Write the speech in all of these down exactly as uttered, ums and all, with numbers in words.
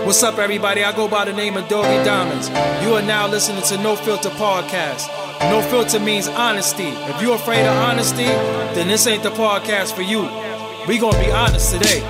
What's up, everybody? I go by the name of Doggy Diamonds. You are now listening to No Filter Podcast. No filter means honesty. If you're afraid of honesty, then this ain't the podcast for you. We gonna be honest today.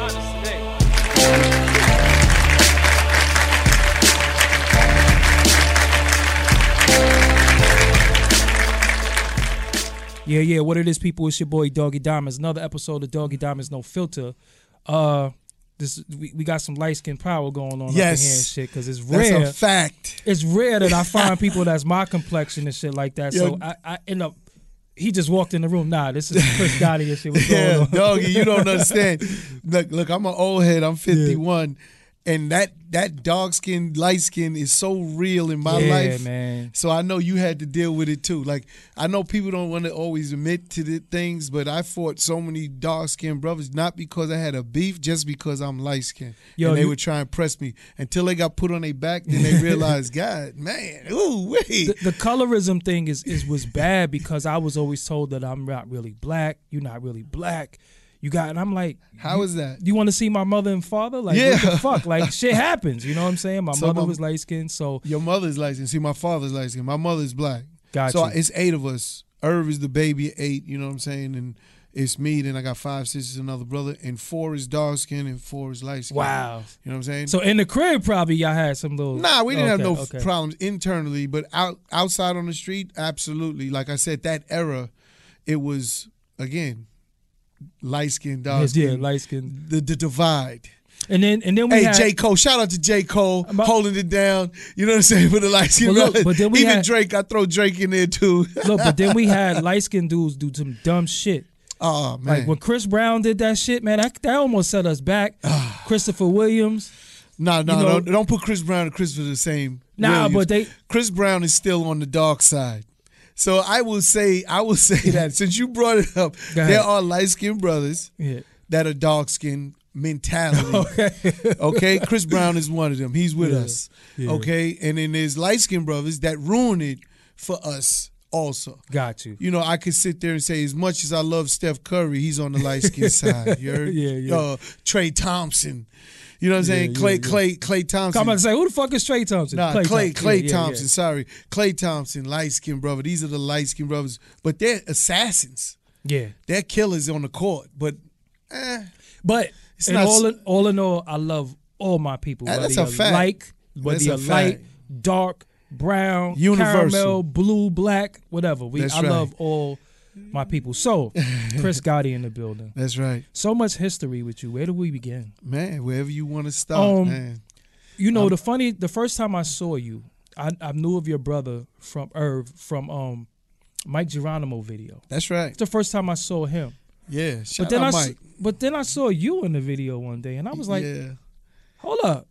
Yeah, yeah, what it is, people, it's your boy Doggy Diamonds. Another episode of Doggy Diamonds No Filter. Uh, this we, we got some light skin power going on yes. up in here and shit, because it's rare. That's a fact. It's rare that I find people that's my complexion and shit like that. Yo. So I, I end up, he just walked in the room. Nah, this is Chris Gotti and shit. What's yeah, going on? Doggy, you don't understand. Look, look, I'm an old head. I'm fifty-one. Yeah. And that that dark skin, light skin is so real in my yeah, life. Man. So I know you had to deal with it too. Like, I know people don't want to always admit to the things, but I fought so many dark skinned brothers, not because I had a beef, just because I'm light skinned. And they you, would try and press me until they got put on their back. Then they realized, God, man, ooh, wait. The, the colorism thing is, is was bad because I was always told that I'm not really black. You're not really black. You got, and I'm like, how is that? You want to see my mother and father? Like, yeah. what the fuck? Like, shit happens. You know what I'm saying? My so mother my, was light skinned, so. Your mother's light skinned. See, my father's light skinned. My mother's black. Gotcha. So it's eight of us. Irv is the baby, eight, you know what I'm saying? And it's me, then I got five sisters, another brother, and four is dark skinned and four is light skinned. Wow. You know what I'm saying? So in the crib, probably y'all had some little. Nah, we didn't okay, have no okay. problems internally, but out outside on the street, absolutely. Like I said, that era, it was, again, light skin, dark skin. Yeah, light skin. The, the divide. And then and then we hey, had J. Cole. Shout out to J. Cole about, holding it down. You know what I'm saying? For the light skin. But, look, but then we Even had, Drake, I throw Drake in there too. Look, but then we had light skinned dudes do some dumb shit. Oh man. Like when Chris Brown did that shit, man, that, that almost set us back. Christopher Williams. No, no, you know, don't, don't put Chris Brown and Christopher the same. Nah, Williams. but they Chris Brown is still on the dark side. So I will say, I will say that since you brought it up, there are light skinned brothers yeah. that are dark skinned mentality. Okay. Okay, Chris Brown is one of them. He's with yeah. us. Yeah. Okay, and then there's light skinned brothers that ruin it for us also. Got you. You know, I could sit there and say, as much as I love Steph Curry, he's on the light skinned side. You heard? Yeah, yeah. Uh, Trey Thompson. You know what I'm saying? Yeah, Clay, yeah, yeah. Clay, Clay Thompson. Come on, say who the fuck is Trey Thompson? Nah, Clay, Clay, Thompson. Clay yeah, Thompson. Yeah, yeah. Sorry, Clay Thompson, light skinned brother. These are the light skinned brothers, but they're assassins. Yeah, they're killers on the court. But, eh, but it's in not all in all in all, I love all my people. That's whether a you're fact. Like, whether That's you're a light, fact. dark, brown, Universal. caramel, blue, black, whatever. We That's I right. love all my people. So, Chris Gotti in the building. That's right. So much history with you. Where do we begin? Man, wherever you want to start, Um, man. You know, I'm, the funny, the first time I saw you, I, I knew of your brother from Irv from um, Mike Geronimo video. That's right. It's the first time I saw him. Yeah, shout but then out I, Mike. But then I saw you in the video one day, and I was like, yeah. hold up.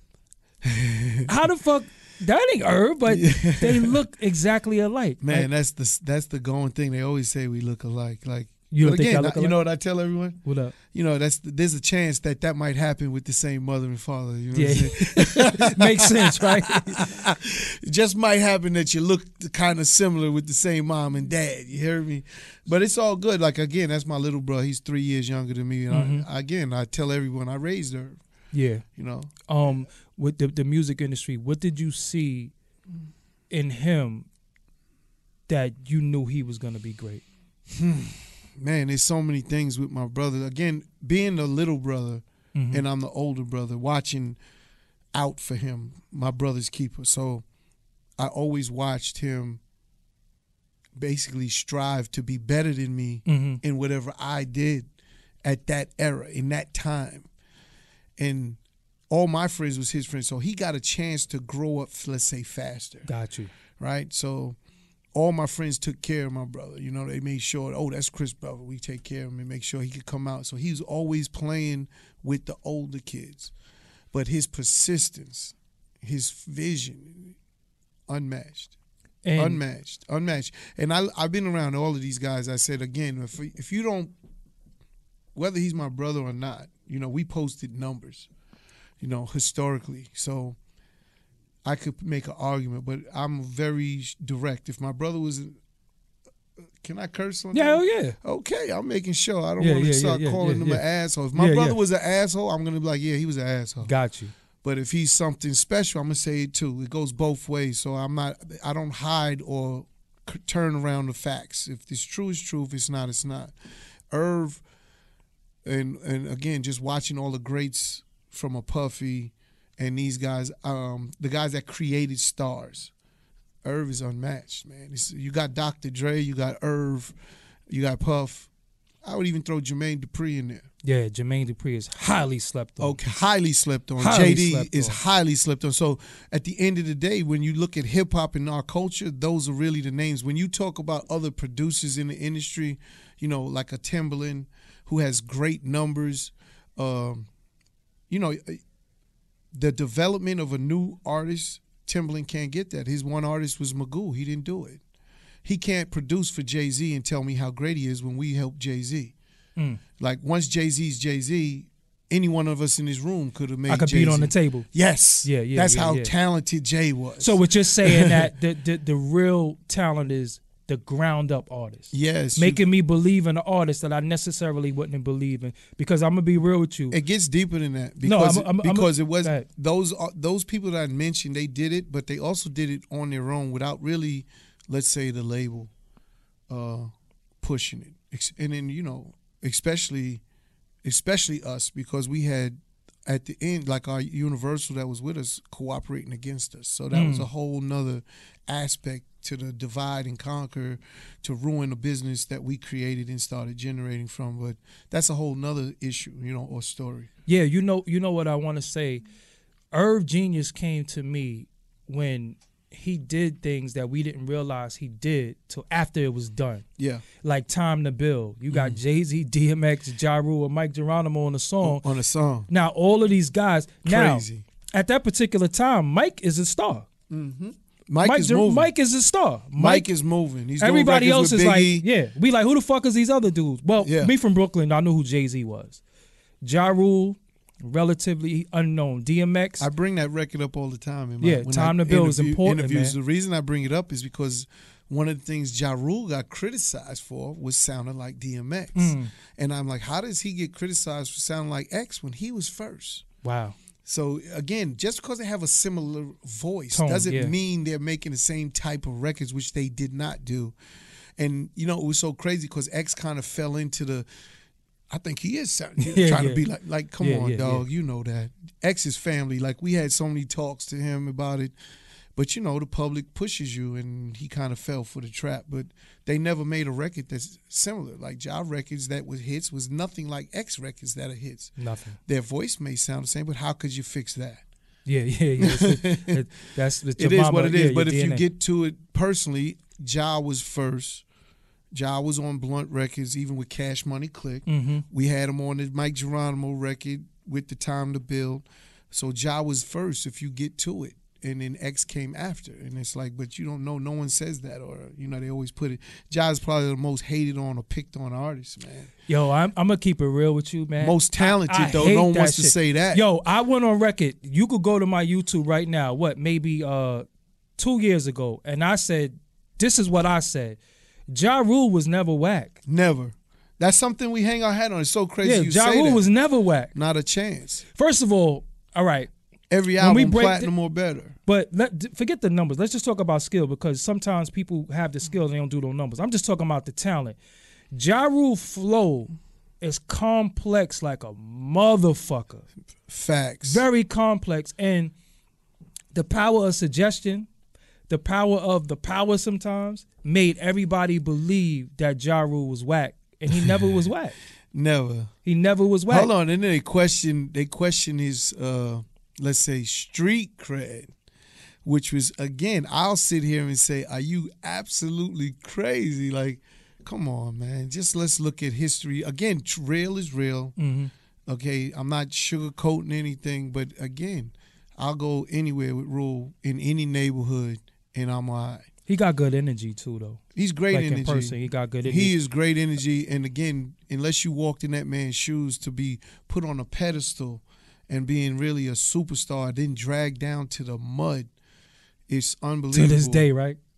How the fuck? That ain't Irv, but Yeah. they look exactly alike. Man, like, that's the that's the going thing. They always say we look alike. Like you don't again, think I look alike? you know what I tell everyone? What up? You know, that's there's a chance that that might happen with the same mother and father. You know Yeah, what I'm saying? makes sense, right? It just might happen that you look kind of similar with the same mom and dad. You hear me? But it's all good. Like, again, that's my little brother. He's three years younger than me. And Mm-hmm. I, again, I tell everyone I raised her. Yeah. You know? Um, with the, the music industry, what did you see in him that you knew he was going to be great? Hmm. Man, there's so many things with my brother. Again, being the little brother Mm-hmm. and I'm the older brother, watching out for him, my brother's keeper. So I always watched him basically strive to be better than me Mm-hmm. in whatever I did at that era, in that time. And all my friends was his friends. So he got a chance to grow up, let's say, faster. Got you. Right? So all my friends took care of my brother. You know, they made sure, oh, that's Chris' brother. We take care of him and make sure he could come out. So he was always playing with the older kids. But his persistence, his vision, unmatched. And unmatched. Unmatched. And I, I've been around all of these guys. I said, again, if, if you don't, whether he's my brother or not, you know, we posted numbers, you know, historically. So I could make an argument, but I'm very direct. If my brother was, can I curse on yeah, him? oh yeah. Okay, I'm making sure. I don't Yeah, want to yeah, start yeah, calling yeah, him yeah. an asshole. If my Yeah, brother yeah. was an asshole, I'm going to be like, yeah, he was an asshole. Got you. But if he's something special, I'm gonna say it too. It goes both ways. So I'm not. I don't hide or c- turn around the facts. If it's true, it's true. If it's not, it's not. Irv, and and again, just watching all the greats from a Puffy, and these guys, um, the guys that created stars. Irv is unmatched, man. It's, you got Doctor Dre, you got Irv, you got Puff. I would even throw Jermaine Dupri in there. Yeah, Jermaine Dupri is highly slept on. Okay, highly slept on. Highly J D slept is on. highly slept on. So at the end of the day, when you look at hip hop and our culture, those are really the names. When you talk about other producers in the industry, you know, like a Timbaland who has great numbers, um, you know, the development of a new artist, Timbaland can't get that. His one artist was Magoo. He didn't do it. He can't produce for Jay-Z and tell me how great he is when we helped Jay-Z. Mm. Like, once Jay-Z's Jay-Z, any one of us in this room could have made I could Jay-Z. beat on the table. Yes. Yeah, yeah. That's yeah, how yeah. talented Jay was. So what you're saying that the, the the real talent is the ground up artist. Yes. Making you, me believe in an artist that I necessarily wouldn't believe in. Because I'm gonna be real with you. It gets deeper than that. Because, no, I'm, I'm, because I'm, it was those those people that I mentioned, they did it, but they also did it on their own without really, let's say, the label uh, pushing it. And then, you know, especially especially us, because we had at the end, like our Universal that was with us cooperating against us. So that mm. was a whole nother aspect to the divide and conquer, to ruin the business that we created and started generating from. But that's a whole nother issue, you know, or story. Yeah, you know, you know what I want to say. Irv Genius came to me when he did things that we didn't realize he did till after it was done. Yeah. Like Time to Build. You got mm. Jay-Z, D M X, Ja Rule, and Mike Geronimo on the song. On the song. Now, all of these guys. Crazy. Now, at that particular time, Mike is a star. Mm-hmm. Mike, Mike is moving. Mike is a star. Mike, Mike is moving. He's everybody doing else is Biggie. like, yeah. We like, who the fuck is these other dudes? Well, yeah. me from Brooklyn, I knew who Jay-Z was. Ja Rule, relatively unknown. D M X. I bring that record up all the time. In my, yeah, Time to Build is important, interviews. man. The reason I bring it up is because one of the things Ja Rule got criticized for was sounding like D M X. Mm. And I'm like, how does he get criticized for sounding like X when he was first? Wow. So, again, just because they have a similar voice Tone, doesn't yeah. mean they're making the same type of records, which they did not do. And, you know, it was so crazy because X kind of fell into the, I think he is yeah, trying yeah. to be like, like come yeah, on, yeah, dog, yeah. you know that. X's family, like we had so many talks to him about it. But, you know, the public pushes you, and he kind of fell for the trap. But they never made a record that's similar. Like, Ja records that was hits was nothing like X records that are hits. Nothing. Their voice may sound the same, but how could you fix that? Yeah, yeah, yeah. It's, it, that's the It is mama, what it is. yeah, but if D N A. you get to it personally, Ja was first. Ja was on Blunt Records, even with Cash Money Click. Mm-hmm. We had him on the Mike Geronimo record with the Time to Build. So Ja was first if you get to it. And then X came after. And it's like, but you don't know. No one says that. Or, you know, they always put it. Ja's probably the most hated on or picked on artist, man. Yo, I'm, I'm going to keep it real with you, man. Most talented, I, I though. No one wants shit. to say that. Yo, I went on record. You could go to my YouTube right now, what, maybe uh, two years ago. And I said, this is what I said. Ja Rule was never whack. Never. That's something we hang our hat on. It's so crazy yeah, you Ja say Rule that. was never whack. Not a chance. First of all, all right. Every album we break platinum the, or better. But let, forget the numbers. Let's just talk about skill, because sometimes people have the skill and they don't do those numbers. I'm just talking about the talent. Ja Rule flow is complex like a motherfucker. Facts. Very complex. And the power of suggestion, the power of the power sometimes made everybody believe that Ja Rule was whack. And he never was whack. Never. He never was whack. Hold on. And then they question, they question his, uh, let's say, street cred, which was, again, I'll sit here and say, are you absolutely crazy? Like, come on, man. Just let's look at history. Again, real is real. Mm-hmm. Okay, I'm not sugarcoating anything, but again, I'll go anywhere with Rule in any neighborhood, and I'm all right. He got good energy, too, though. He's great like energy. In person, he got good energy. He is great energy, and again, unless you walked in that man's shoes to be put on a pedestal and being really a superstar, then dragged down to the mud, it's unbelievable. To this day, right?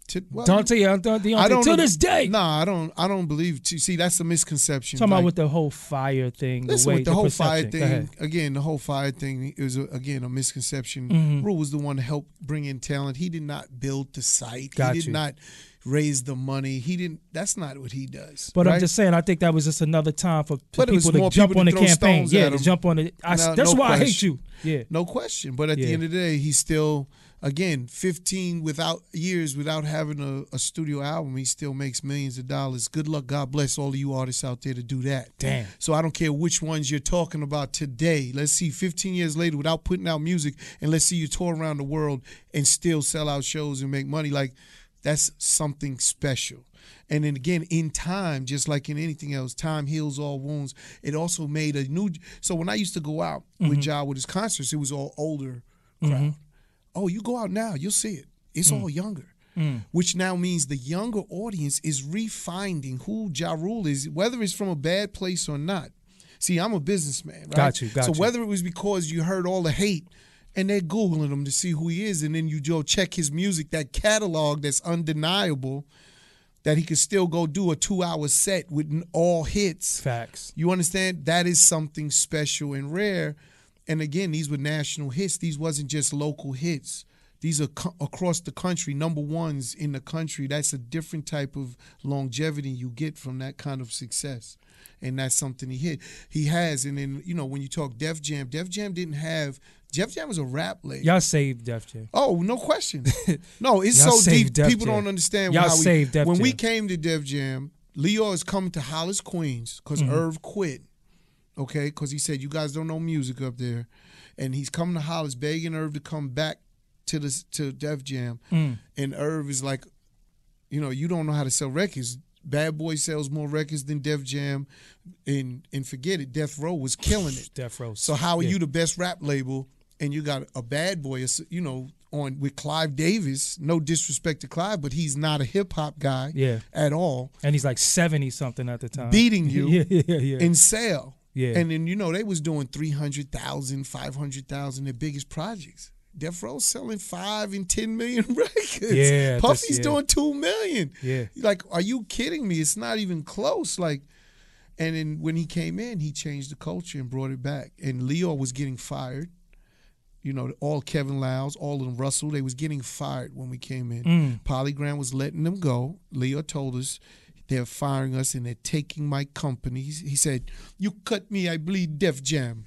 To, well, Dante, Dante, I don't to know- this day. Nah, I don't. I don't believe. See, that's a misconception. Talking Like, about with the whole fire thing. The listen, way with the, whole fire perception. Go ahead. thing again. The whole fire thing is a, again a misconception. Mhm. Rule was the one to help bring in talent. He did not build the site. Got he did you. not raise the money. He didn't. That's not what he does. But right? I'm just saying, I think that was just another time for, for But it was people to more jump people on to the throw campaign. stones Yeah, at to him. jump on the. I, No- that's no why I hate question. you. Yeah. No question. But at Yeah. the end of the day, he's still, again, fifteen without years without having a, a studio album. He still makes millions of dollars. Good luck. God bless all of you artists out there to do that. Damn. So I don't care which ones you're talking about today. Let's see, fifteen years later, without putting out music, and let's see you tour around the world and still sell out shows and make money. Like, that's something special. And then again, in time, just like in anything else, time heals all wounds. It also made a new. So when I used to go out with Ja with his concerts, it was all older crowd. Oh, you go out now, you'll see it. It's all younger, which now means the younger audience is refinding who Ja Rule is, whether it's from a bad place or not. See, I'm a businessman, right? Got you, got so you. whether it was because you heard all the hate and they're Googling him to see who he is, and then you go check his music, that catalog that's undeniable, that he could still go do a two-hour set with n- all hits. Facts. You understand? That is something special and rare. And again, these were national hits. These wasn't just local hits. These are co- across the country, number ones in the country. That's a different type of longevity you get from that kind of success. And that's something he hit. He has. And then, you know, when you talk Def Jam, Def Jam didn't have, Def Jam was a rap label. Y'all saved Def Jam. Oh, no question. No, it's Y'all so saved deep. Def People Jam. don't understand Y'all how we. saved Def when we Jam. came to Def Jam, Leo is coming to Hollis, Queens, because Mm-hmm. Irv quit. Okay, because he said you guys don't know music up there, and he's coming to Hollis, begging Irv to come back to the to Def Jam, Mm. and Irv is like, you know, you don't know how to sell records. Bad Boy sells more records than Def Jam, and and forget it, Death Row was killing it. Death Row. So how are Yeah. you the best rap label and you got a Bad Boy, you know, on with Clive Davis? No disrespect to Clive, but he's not a hip hop guy Yeah. at all. And he's like seventy something at the time. Beating you yeah, yeah, yeah. in sale. Yeah. And then, you know, they was doing three hundred thousand, five hundred thousand, their biggest projects. Death Row selling five and ten million records. Yeah, Puffy's that's- yeah. doing two million. Yeah. Like, are you kidding me? It's not even close. Like, and then when he came in, he changed the culture and brought it back. And Leo was getting fired. You know, all Kevin Lyles, all of them, Russell, they was getting fired when we came in. Mm. Polygram was letting them go. Leo told us they're firing us and they're taking my company. He he said, you cut me, I bleed Def Jam.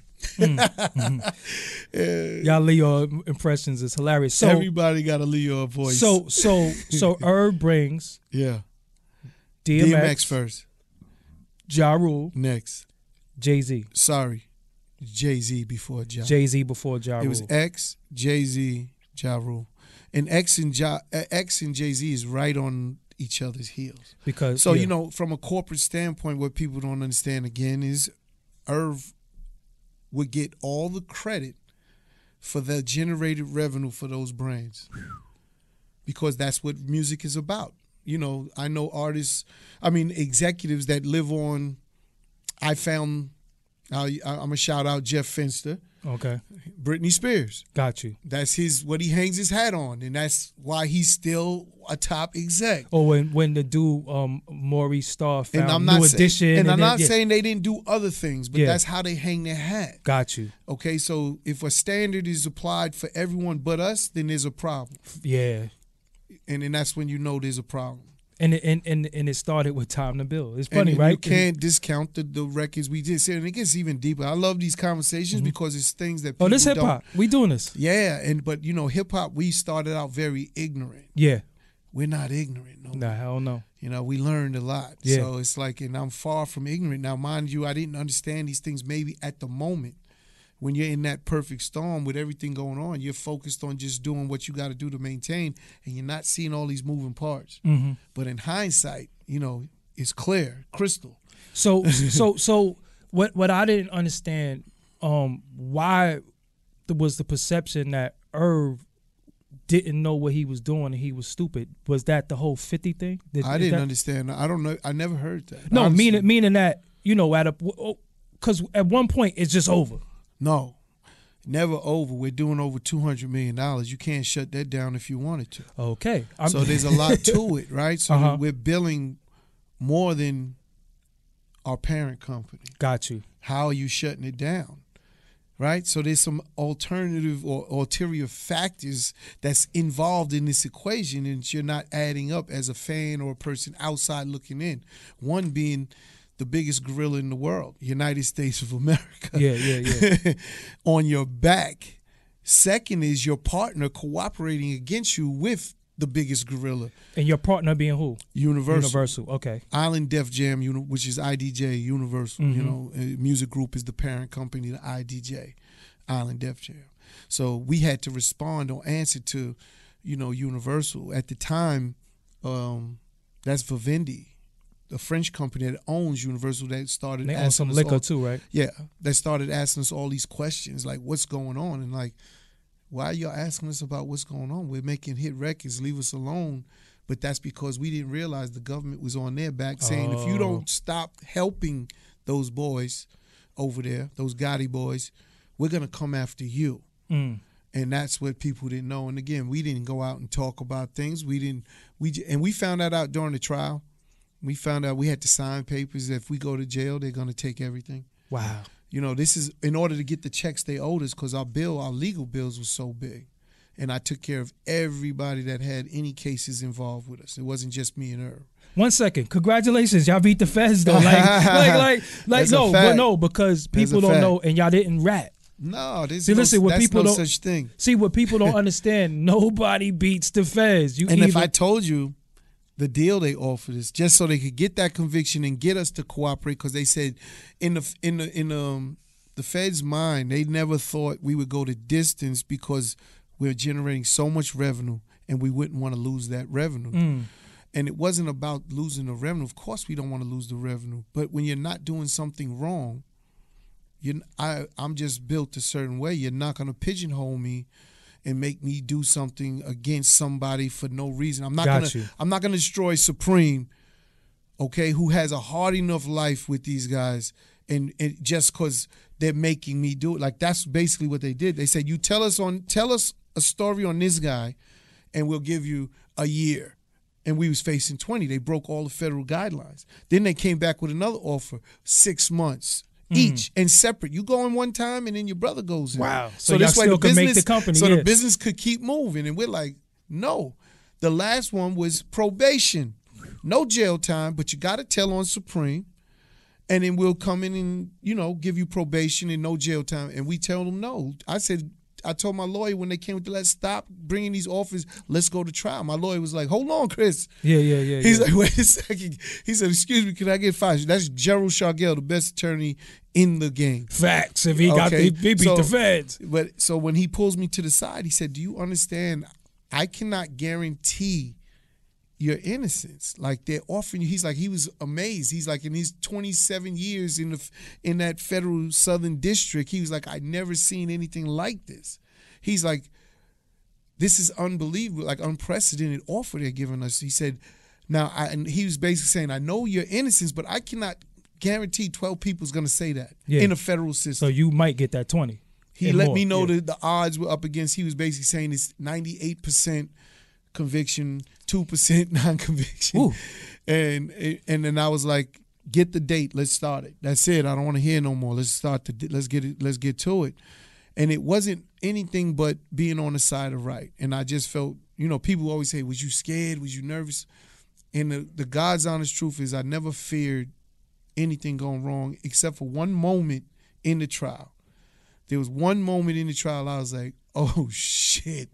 Y'all Leo impressions is hilarious. So Everybody got a Leo voice. so so so Herb brings yeah. D M X, D M X first. Ja Rule, Next. Jay-Z. Sorry. Jay-Z before Ja. Jay-Z before Ja Rule. It was X, Jay-Z, Ja Rule. And X and ja, uh, X and Jay-Z is right on each other's heels. because So, yeah. you know, from a corporate standpoint, what people don't understand again is Irv would get all the credit for the generated revenue for those brands. Because that's what music is about. You know, I know artists, I mean, executives that live on, I found, I, I'm going to shout out Jeff Finster, Okay. Britney Spears. Got you. That's his what he hangs his hat on, and that's why he's still a top exec. Or when when the dude um Maurice Starr found And I'm New not saying, Edition, and I'm then- not yeah. saying they didn't do other things, but Yeah. that's how they hang their hat. Got you. Okay, so if a standard is applied for everyone but us, then there's a problem, Yeah. and then that's when you know there's a problem. And it, and and and it started with Time to Build. It's And funny, then right? you can't discount the, the records we did. And it gets even deeper. I love these conversations because it's things that people Oh, this hip don't- hop. We doing this. Yeah, and but you know, hip hop, we started out very ignorant. Yeah. We're not ignorant, no. Nah, hell no. You know, we learned a lot. Yeah. So it's like, and I'm far from ignorant. Now, mind you, I didn't understand these things maybe at the moment. When you're in that perfect storm with everything going on, you're focused on just doing what you got to do to maintain, and you're not seeing all these moving parts. Mm-hmm. But in hindsight, you know, it's clear, crystal. So so so what what I didn't understand, um, why there was the perception that Irv didn't know what he was doing and he was stupid. Was that the whole fifty thing? Did- I is didn't that- understand. I don't know. I never heard that. No, honestly. meaning meaning that, you know, at a because at one point it's just over. No. never over. We're doing over two hundred million dollars. You can't shut that down if you wanted to. Okay. I'm so there's a lot to it, right? So Uh-huh. we're billing more than our parent company. Got you. How are you shutting it down? Right? So there's some alternative or ulterior factors that's involved in this equation, and you're not adding up as a fan or a person outside looking in. One being the biggest gorilla in the world, United States of America. Yeah, yeah, yeah. On your back. Second is your partner cooperating against you with the biggest gorilla. And your partner being who? Universal. Universal, okay. Island Def Jam, uni- which is I D J, Universal. Mhm. You know, uh, music group is the parent company, the I D J, Island Def Jam. So we had to respond or answer to, you know, Universal. At the time, um, that's Vivendi, the French company that owns Universal, that started They asking own some us liquor all, too, right? Yeah, they started asking us all these questions, like what's going on, and like, why are y'all asking us about what's going on? We're making hit records, leave us alone. But that's because we didn't realize the government was on their back saying, if you Oh. don't stop helping those boys over there, those Gotti boys, we're going to come after you. Mm. And that's what people didn't know. And again, we didn't go out and talk about things. We didn't, we j- and we found that out during the trial. We found out we had to sign papers that if we go to jail, they're going to take everything. Wow. You know, this is in order to get the checks they owed us, because our bill, our legal bills was so big. And I took care of everybody that had any cases involved with us. It wasn't just me and her. One second. Congratulations. Y'all beat the feds though. Like, like, like, like That's a no, fact. but no, because That's a people don't fact. know and y'all didn't rat. No, there's See, no, listen, what that's people no don't- such thing. See, what people don't understand, nobody beats the feds. You And either, if I told you the deal they offered us, just so they could get that conviction and get us to cooperate, because they said in the in the in um the Fed's mind, they never thought we would go to distance because we're generating so much revenue and we wouldn't want to lose that revenue. Mm. And it wasn't about losing the revenue. Of course, we don't want to lose the revenue. But when you're not doing something wrong, you I I'm just built a certain way. You're not going to pigeonhole me and make me do something against somebody for no reason. I'm not Got gonna you. I'm not gonna destroy Supreme, okay, who has a hard enough life with these guys, and, and just because they're making me do it. Like, that's basically what they did. They said, you tell us on tell us a story on this guy, and we'll give you a year. And we was facing twenty. They broke all the federal guidelines. Then they came back with another offer, six months. Each and separate. You go in one time, and then your brother goes in. Wow. So y'all still could make the company, So yeah. the business could keep moving, and we're like, no. The last one was probation, no jail time, but you got to tell on Supreme, and then we'll come in and you know give you probation and no jail time. And we tell them no. I said. I told my lawyer when they came with the let's stop bringing these offers, let's go to trial. My lawyer was like, hold on, Chris. Yeah, yeah, yeah. He's yeah. like, wait a second. He said, excuse me, can I get five? That's Gerald Shargell, the best attorney in the game. Facts. If he got Okay, the, he beat so- the feds. But so when he pulls me to the side, he said, do you understand? I cannot guarantee your innocence. Like, they're offering you. He's like, he was amazed. He's like, in his twenty-seven years in the in that federal Southern District, he was like, I'd never seen anything like this. He's like, this is unbelievable, like unprecedented offer they're giving us. He said, now, I, and he was basically saying, I know your innocence, but I cannot guarantee twelve people is going to say that Yeah. in a federal So system. you might get that twenty. He and let more. me know Yeah. that the odds were up against. He was basically saying it's ninety-eight percent conviction, two percent non-conviction. Ooh. And and then I was like, get the date, let's start it. That's it. I don't want to hear no more. Let's start the let's get it, let's get to it. And it wasn't anything but being on the side of right. And I just felt, you know, people always say, was you scared? Was you nervous? And the, the God's honest truth is I never feared anything going wrong except for one moment in the trial. There was one moment in the trial I was like, oh, shit.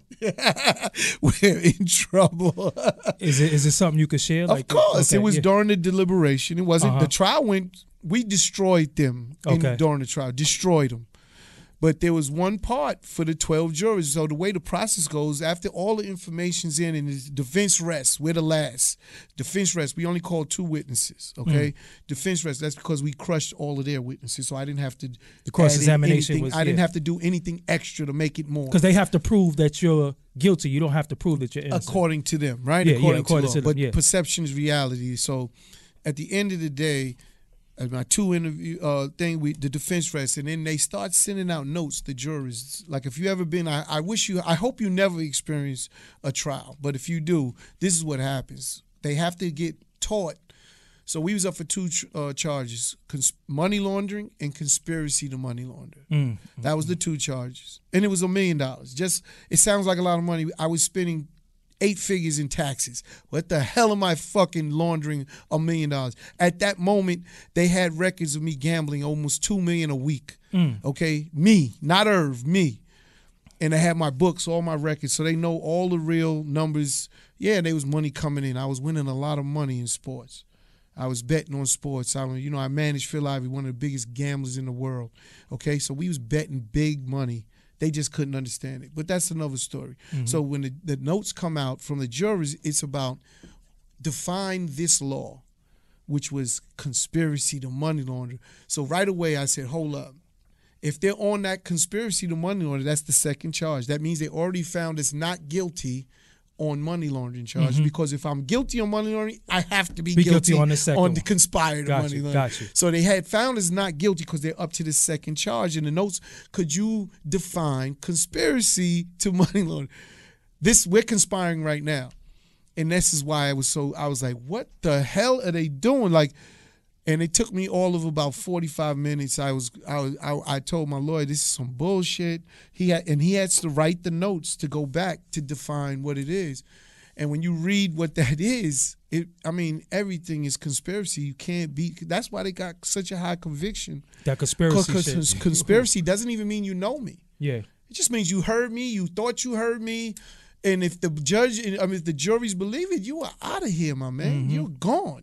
We're in trouble. Is it is it something you could share? Of Like, course. okay, It was yeah. during the deliberation. It wasn't, Uh-huh. the trial went, we destroyed them in, Okay. during the trial, destroyed them. But there was one part for the twelve jurors. So the way the process goes, after all the information's in and the defense rests, we're the last. Defense rests, we only called two witnesses, okay? Mm. Defense rests, that's because we crushed all of their witnesses. So I didn't have to The cross-examination add in anything. was- I didn't yeah. have to do anything extra to make it more. Because they have to prove that you're guilty. You don't have to prove that you're innocent. According to them, right? Yeah, yeah, according, according to, to law. them, But yeah. perception is reality. So at the end of the day, at my two interview uh, thing with the defense rests, and then they start sending out notes to jurors. Like if you ever been, I, I wish you, I hope you never experience a trial, but if you do, this is what happens. They have to get taught. So we was up for two uh, charges: cons- money laundering and conspiracy to money launder. Mm. That was the two charges, and it was a million dollars. Just it sounds like a lot of money. I was spending eight figures in taxes. What the hell am I fucking laundering a million dollars? At that moment, they had records of me gambling almost two million a week. Mm. Okay, me, not Irv, me. And I had my books, all my records, so they know all the real numbers. Yeah, there was money coming in. I was winning a lot of money in sports. I was betting on sports. I, you know, I managed Phil Ivey, one of the biggest gamblers in the world. Okay, so we was betting big money. They just couldn't understand it. But that's another story. Mm-hmm. So when the, the notes come out from the jurors, it's about define this law, which was conspiracy to money launder. So right away I said, hold up. If they're on that conspiracy to money launder, that's the second charge. That means they already found us not guilty on money laundering charge, mm-hmm. because if I'm guilty on money laundering, I have to be, be guilty, guilty on the second on the conspired got money you, laundering. Got you. So they had found us not guilty because they're up to the second charge. In the notes, could you define conspiracy to money laundering? This we're conspiring right now, and this is why I was so I was like, what the hell are they doing? Like, and it took me all of about forty-five minutes. I was I was I, I told my lawyer this is some bullshit. He had and he has to write the notes to go back to define what it is. And when you read what that is, it I mean everything is conspiracy. You can't be. That's why they got such a high conviction. That conspiracy Because shit. Conspiracy doesn't even mean you know me. Yeah, it just means you heard me. You thought you heard me. And if the judge, I mean, if the juries believe it, you are out of here, my man. Mm-hmm. You're gone.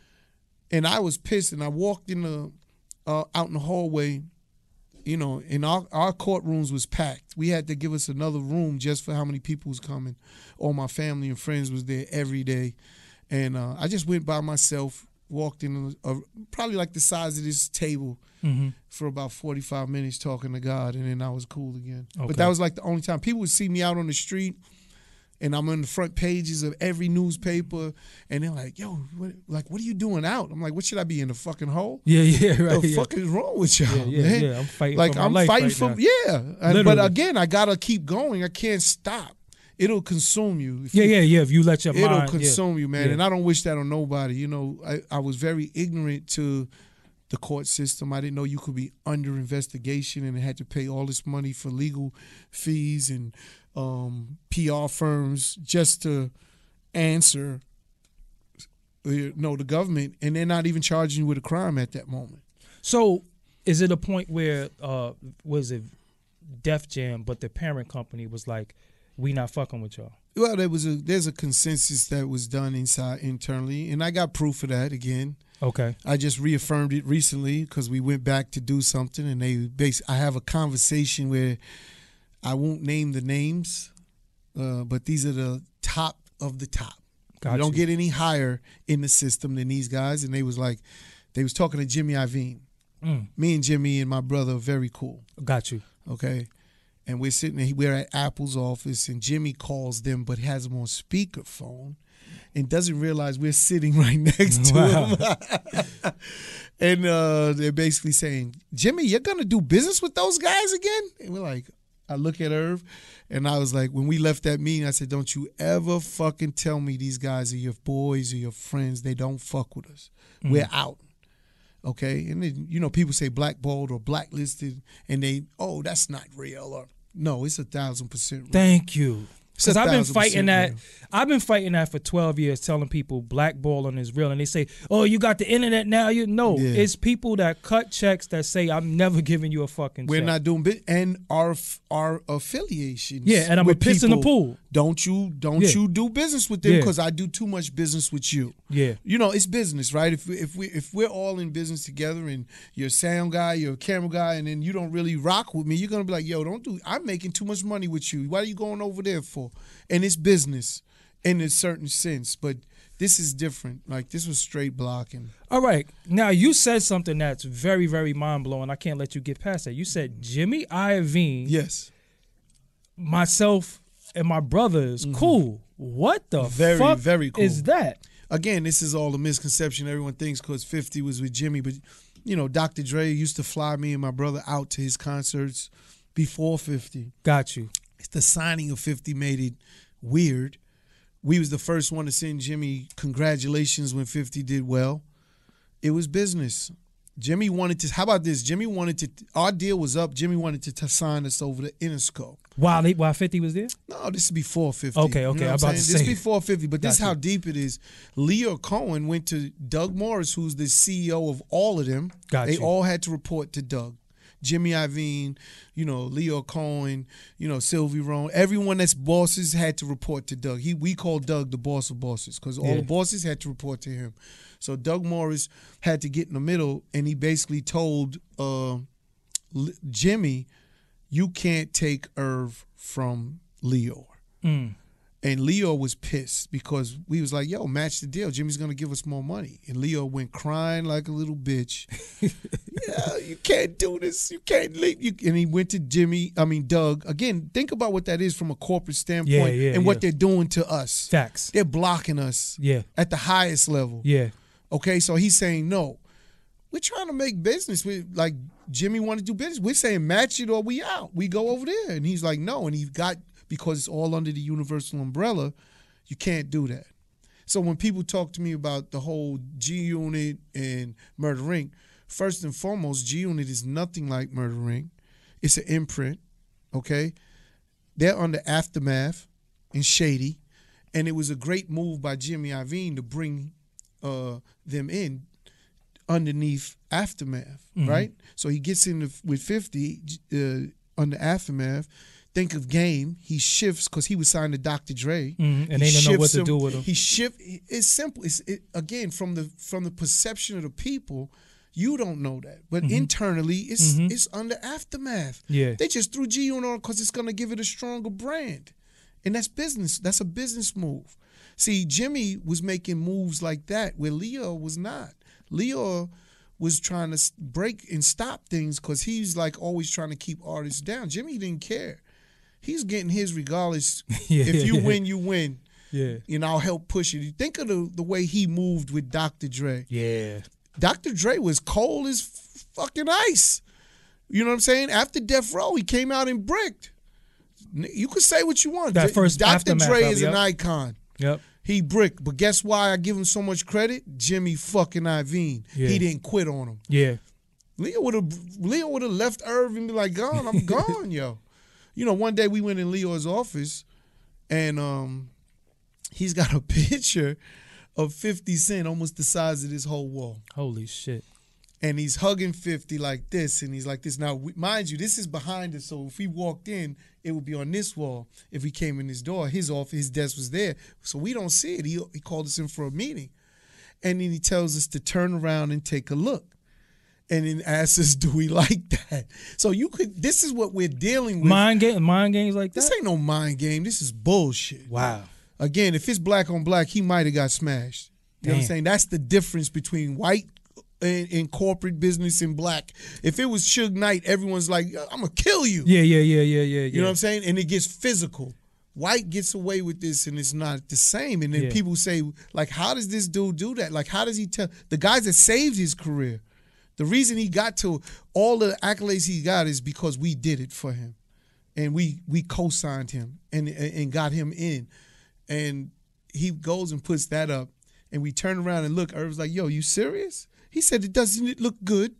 And I was pissed, and I walked in the uh, out in the hallway, you know, and our, our courtrooms was packed. We had to give us another room just for how many people was coming. All my family and friends was there every day. And uh, I just went by myself, walked in, a, a, probably like the size of this table, mm-hmm. for about forty-five minutes talking to God, and then I was cool again. Okay. But that was like the only time. People would see me out on the street, and I'm on the front pages of every newspaper, and they're like, yo, what, like, what are you doing out? I'm like, what should I be in the fucking hole? Yeah, yeah, right. The yeah. fuck is wrong with y'all, yeah, yeah, man? Yeah, I'm fighting like, for my I'm life fighting right for, now. yeah. Literally. But again, I got to keep going. I can't stop. It'll consume you. If yeah, you, yeah, yeah. If you let your it'll mind. It'll consume yeah. you, man. Yeah. And I don't wish that on nobody. You know, I, I was very ignorant to the court system. I didn't know you could be under investigation and had to pay all this money for legal fees and um, P R firms just to answer, you know, the government, and they're not even charging you with a crime at that moment. So, is it a point where uh, was it Def Jam, but the parent company was like, "We not fucking with y'all"? Well, there was a there's a consensus that was done inside internally, and I got proof of that again. Okay. I just reaffirmed it recently because we went back to do something, and they base. I have a conversation where I won't name the names, uh, but these are the top of the top. Got you don't you. get any higher in the system than these guys. And they was like, they was talking to Jimmy Iovine. Mm. Me and Jimmy and my brother are very cool. Got you. Okay. And we're sitting there, we're at Apple's office, and Jimmy calls them, but has them on speakerphone and doesn't realize we're sitting right next to wow. him. And uh, they're basically saying, Jimmy, you're going to do business with those guys again? And we're like, I look at Irv, and I was like, when we left that meeting, I said, don't you ever fucking tell me these guys are your boys or your friends. They don't fuck with us. Mm. We're out. Okay? And then, you know, people say blackballed or blacklisted, and they, oh, that's not real. Or no, it's a thousand percent real. Thank you. Because I've been fighting that. Real. I've been fighting that for twelve years, telling people blackballing is real, and they say, "Oh, you got the internet now." You know, yeah. It's people that cut checks that say, "I'm never giving you a fucking." We're check. not doing bit, and our our affiliations. Yeah, and I'm a piss in the pool. Don't you don't yeah. you do business with them because yeah. I do too much business with you. Yeah, you know it's business, right? If we, if we if we're all in business together, and you're a sound guy, you're a camera guy, and then you don't really rock with me, you're gonna be like, "Yo, don't do. I'm making too much money with you. Why are you going over there for?" And it's business in a certain sense, but this is different. Like, this was straight blocking. All right. Now, you said something that's very, very mind-blowing. I can't let you get past that. You said Jimmy Iovine. Yes. Myself and my brother is mm-hmm. cool. What the very, fuck very cool. is that? again, this is all a misconception. Everyone thinks because fifty was with Jimmy, but you know, Doctor Dre used to fly me and my brother out to his concerts before fifty. Got you. It's the signing of fifty made it weird. We was the first one to send Jimmy congratulations when fifty did well. It was business. Jimmy wanted to, how about this? Jimmy wanted to, our deal was up. Jimmy wanted to, to sign us over to Interscope. While, they, while fifty was there? No, this is before fifty. Okay, okay. You know I'm about to say. This is before fifty, but this is Got how you. deep it is. Leo Cohen went to Doug Morris, who's the C E O of all of them. Got they you. all had to report to Doug. Jimmy Iovine, you know, Leo Cohen, you know, Sylvie Rowan. Everyone that's bosses had to report to Doug. He We called Doug the boss of bosses because all Yeah. the bosses had to report to him. So Doug Morris had to get in the middle, and he basically told uh, L- Jimmy, you can't take Irv from Leo. Mm. And Leo was pissed because we was like, yo, match the deal. Jimmy's going to give us more money. And Leo went crying like a little bitch. Yeah, you can't do this. You can't leave. You, and he went to Jimmy, I mean, Doug. Again, think about what that is from a corporate standpoint Yeah, yeah, and what yeah. they're doing to us. Facts. They're blocking us Yeah. at the highest level. Yeah. Okay, so he's saying, no, we're trying to make business. We like Jimmy want to do business. We're saying match it or we out. We go over there. And he's like, no. And he got, because it's all under the Universal umbrella, you can't do that. So when people talk to me about the whole G-Unit and Murder Incorporated, first and foremost, G-Unit is nothing like Murder Incorporated. It's an imprint, okay? They're under Aftermath and Shady, and it was a great move by Jimmy Iovine to bring uh, them in underneath Aftermath, Mhm. right? So he gets in the, with fifty uh, under Aftermath. Think of Game. He shifts because he was signed to Doctor Dre. Mhm. And He they don't know what shifts to do with him. He shift. It's simple. It's it, again from the from the perception of the people. You don't know that, but internally, it's Mhm. it's under Aftermath. Yeah. They just threw G on because it's gonna give it a stronger brand, and that's business. That's a business move. See, Jimmy was making moves like that where Leo was not. Leo was trying to s- break and stop things because he's like always trying to keep artists down. Jimmy didn't care. He's getting his regardless. Yeah. If you win, you win. Yeah. And I'll help push it. Think of the, the way he moved with Doctor Dre. Yeah. Doctor Dre was cold as f- fucking ice. You know what I'm saying? After Death Row, he came out and bricked. N- You could say what you want. That D- first Doctor Aftermath Dre album, is yep. an icon. Yep. He bricked. But guess why I give him so much credit? Jimmy fucking Iovine. Yeah. He didn't quit on him. Yeah. Leo would have Leo would have left Irv and be like, gone, I'm gone, yo. You know, one day we went in Leo's office and um, he's got a picture of fifty Cent almost the size of this whole wall. Holy shit. And he's hugging fifty like this, and he's like this. Now, we- mind you, this is behind us, so if we walked in, it would be on this wall. If we came in his door, his office, his desk was there, so we don't see it. He, he called us in for a meeting. And then he tells us to turn around and take a look. And then asks us, do we like that? So you could, this is what we're dealing with. Mind game, mind games like that. This ain't no mind game. This is bullshit. Wow. Again, if it's black on black, he might have got smashed. You know what I'm Damn. saying? That's the difference between white and, and corporate business and black. If it was Suge Knight, everyone's like, I'm going to kill you. Yeah, yeah, yeah, yeah, yeah, yeah. You know what I'm saying? And it gets physical. White gets away with this and it's not the same. And then Yeah. people say, like, how does this dude do that? Like, how does he tell? The guys that saved his career, the reason he got to all the accolades he got is because we did it for him. And we we co-signed him and, and, and got him in. And he goes and puts that up. And we turn around and look. Irv's like, yo, you serious? He said, it doesn't it look good?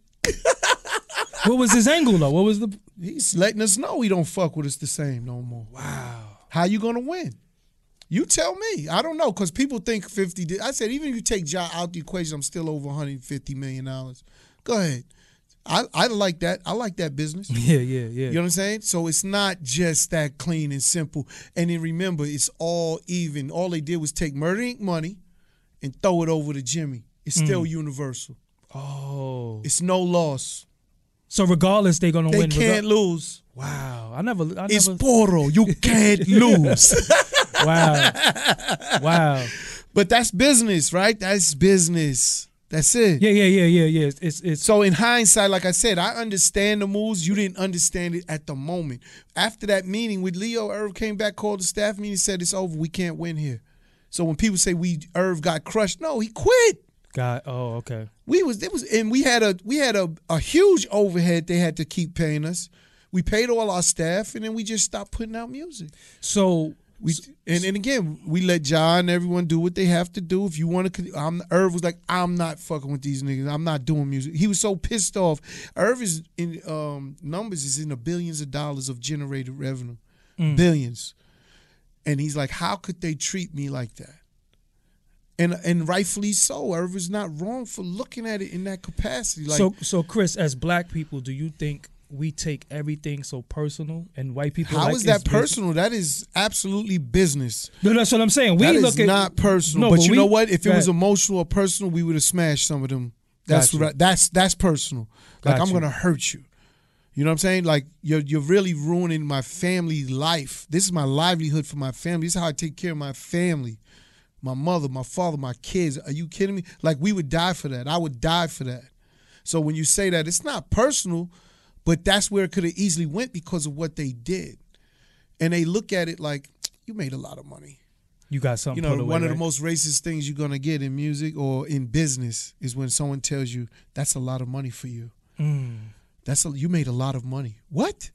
What was his angle though? What was the? He's letting us know he don't fuck with us the same no more. Wow. How you gonna win? You tell me. I don't know, because people think fifty did. I said, even if you take Ja out the equation, I'm still over one hundred fifty million dollars. Go ahead. I, I like that. I like that business. Yeah, yeah, yeah. You know what I'm saying? So it's not just that clean and simple. And then remember, it's all even. All they did was take Murder Incorporated money and throw it over to Jimmy. It's still universal. Oh. It's no loss. So regardless, they're gonna They win. can't rega- lose. Wow. I never. I It's never. Poro. You can't lose. Wow. Wow. But that's business, right? That's business. That's it. Yeah, yeah, yeah, yeah, yeah. It's it's. it's So in hindsight, like I said, I understand the moves. You didn't understand it at the moment. After that meeting with Leo, Irv came back, called the staff meeting, said it's over. We can't win here. So when people say we Irv got crushed, no, he quit. Got oh okay. We was it was and we had a we had a, a huge overhead they had to keep paying us. We paid all our staff and then we just stopped putting out music. So we and, and again we let John and everyone do what they have to do. If you want to, I'm Irv was like, I'm not fucking with these niggas. I'm not doing music. He was so pissed off. Irv is in um, numbers is in the billions of dollars of generated revenue, mm. billions, and he's like, how could they treat me like that? And and rightfully so. Irv is not wrong for looking at it in that capacity. Like, so so Chris, as black people, do you think we take everything so personal, and white people? How like, is that business? personal? That is absolutely business. No, that's what I'm saying. We that look is at not personal. No, but, but you we, know what? If it right. was emotional or personal, we would have smashed some of them. That's Got you. what I, that's that's personal. Like, Got I'm you. gonna hurt you. You know what I'm saying? Like, you're you're really ruining my family life. This is my livelihood for my family. This is how I take care of my family. My mother, my father, my kids. Are you kidding me? Like, we would die for that. I would die for that. So when you say that, it's not personal, but that's where it could have easily went because of what they did. And they look at it like, you made a lot of money. You got something. You know, put away, one of right? the most racist things you're gonna get in music or in business is when someone tells you that's a lot of money for you. Mm. That's a, you made a lot of money. What?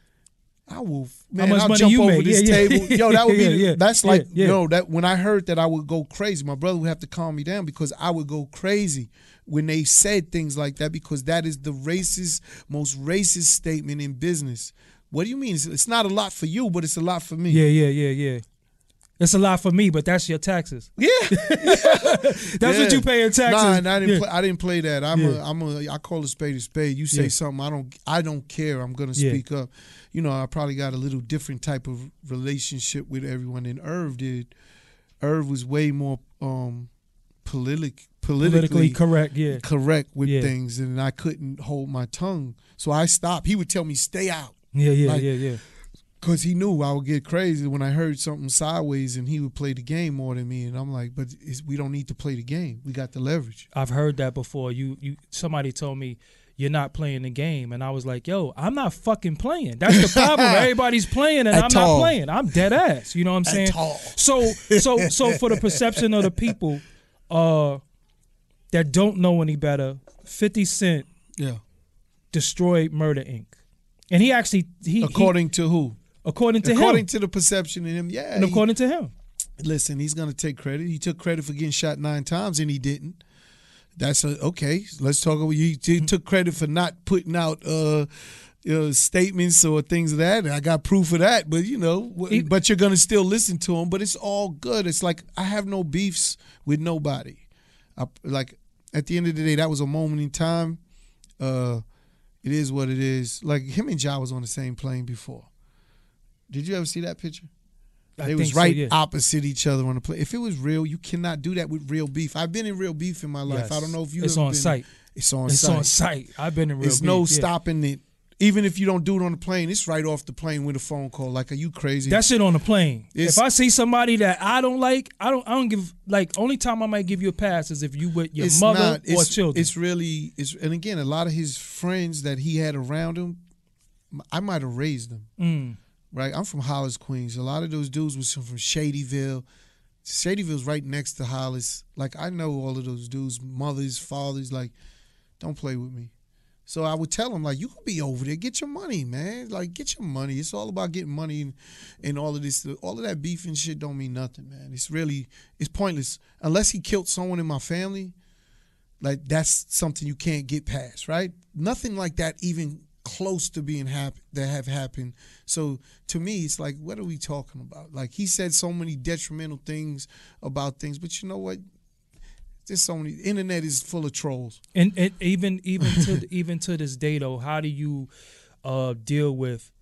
I will, man. How much I'll money jump you over make? this Yeah, yeah. table. Yo, that would be. Yeah, yeah. That's like, Yeah, yeah. yo, that when I heard that, I would go crazy. My brother would have to calm me down because I would go crazy when they said things like that, because that is the racist, most racist statement in business. What do you mean? It's, it's not a lot for you, but it's a lot for me. Yeah, yeah, yeah, yeah. It's a lot for me, but that's your taxes. Yeah, that's yeah. what you pay in taxes. Nah, and I didn't. Yeah. Play, I didn't play that. I'm Yeah. a. I'm a. I call a spade a spade. You say Yeah. something. I don't. I don't care. I'm gonna Yeah. speak up. You know, I probably got a little different type of relationship with everyone than Irv did. Irv was way more um, politic, politically, Politically correct, yeah. correct with Yeah. things, and I couldn't hold my tongue. So I stopped. He would tell me, "Stay out." Yeah, yeah, Like, yeah, yeah. Because he knew I would get crazy when I heard something sideways, and he would play the game more than me. And I'm like, but it's, we don't need to play the game. We got the leverage. I've heard that before. You, you. Somebody told me you're not playing the game, and I was like, yo, I'm not fucking playing. That's the problem. Everybody's playing, and At I'm all. not playing. I'm dead ass. You know what I'm saying? At all. So, so, so for the perception of the people uh, that don't know any better, fifty Cent Yeah. destroyed Murder Incorporated. And he actually he According he, to who? according to According him, to the perception in him, yeah. and he- according to him, listen, he's gonna take credit. He took credit for getting shot nine times, and he didn't. That's a, okay. Let's talk about. He, he took credit for not putting out uh, you know, statements or things of that. And I got proof of that. But you know, He- but you're gonna still listen to him. But it's all good. It's like I have no beefs with nobody. I, like at the end of the day, that was a moment in time. Uh, it is what it is. Like him and Ja was on the same plane before. Did you ever see that picture? I They think was so, right yeah. opposite each other on the plane. If it was real, you cannot do that with real beef. I've been in real beef in my life. Yes. I don't know if you. It's ever on been- site. It's on It's site. on site. I've been in real. It's no beef, yeah. stopping it. Even if you don't do it on the plane, it's right off the plane with a phone call. Like, are you crazy? That shit on the plane. It's- if I see somebody that I don't like, I don't. I don't give. Like, only time I might give you a pass is if you with your It's mother not. or It's, children. it's really. It's and again, a lot of his friends that he had around him, I might have raised them. Mm. Right, I'm from Hollis, Queens. A lot of those dudes was from Shadyville. Shadyville's right next to Hollis. Like, I know all of those dudes, mothers, fathers. Like, don't play with me. So I would tell them, like, you can be over there. Get your money, man. Like, get your money. It's all about getting money and, and all of this. All of that beef and shit don't mean nothing, man. It's really, it's pointless. Unless he killed someone in my family, like, that's something you can't get past, right? Nothing like that even close to being happen that have happened. So to me, it's like, what are we talking about? Like, he said so many detrimental things about things, but you know what? There's so many. The internet is full of trolls. And, and even even to even to this day though, how do you uh, deal with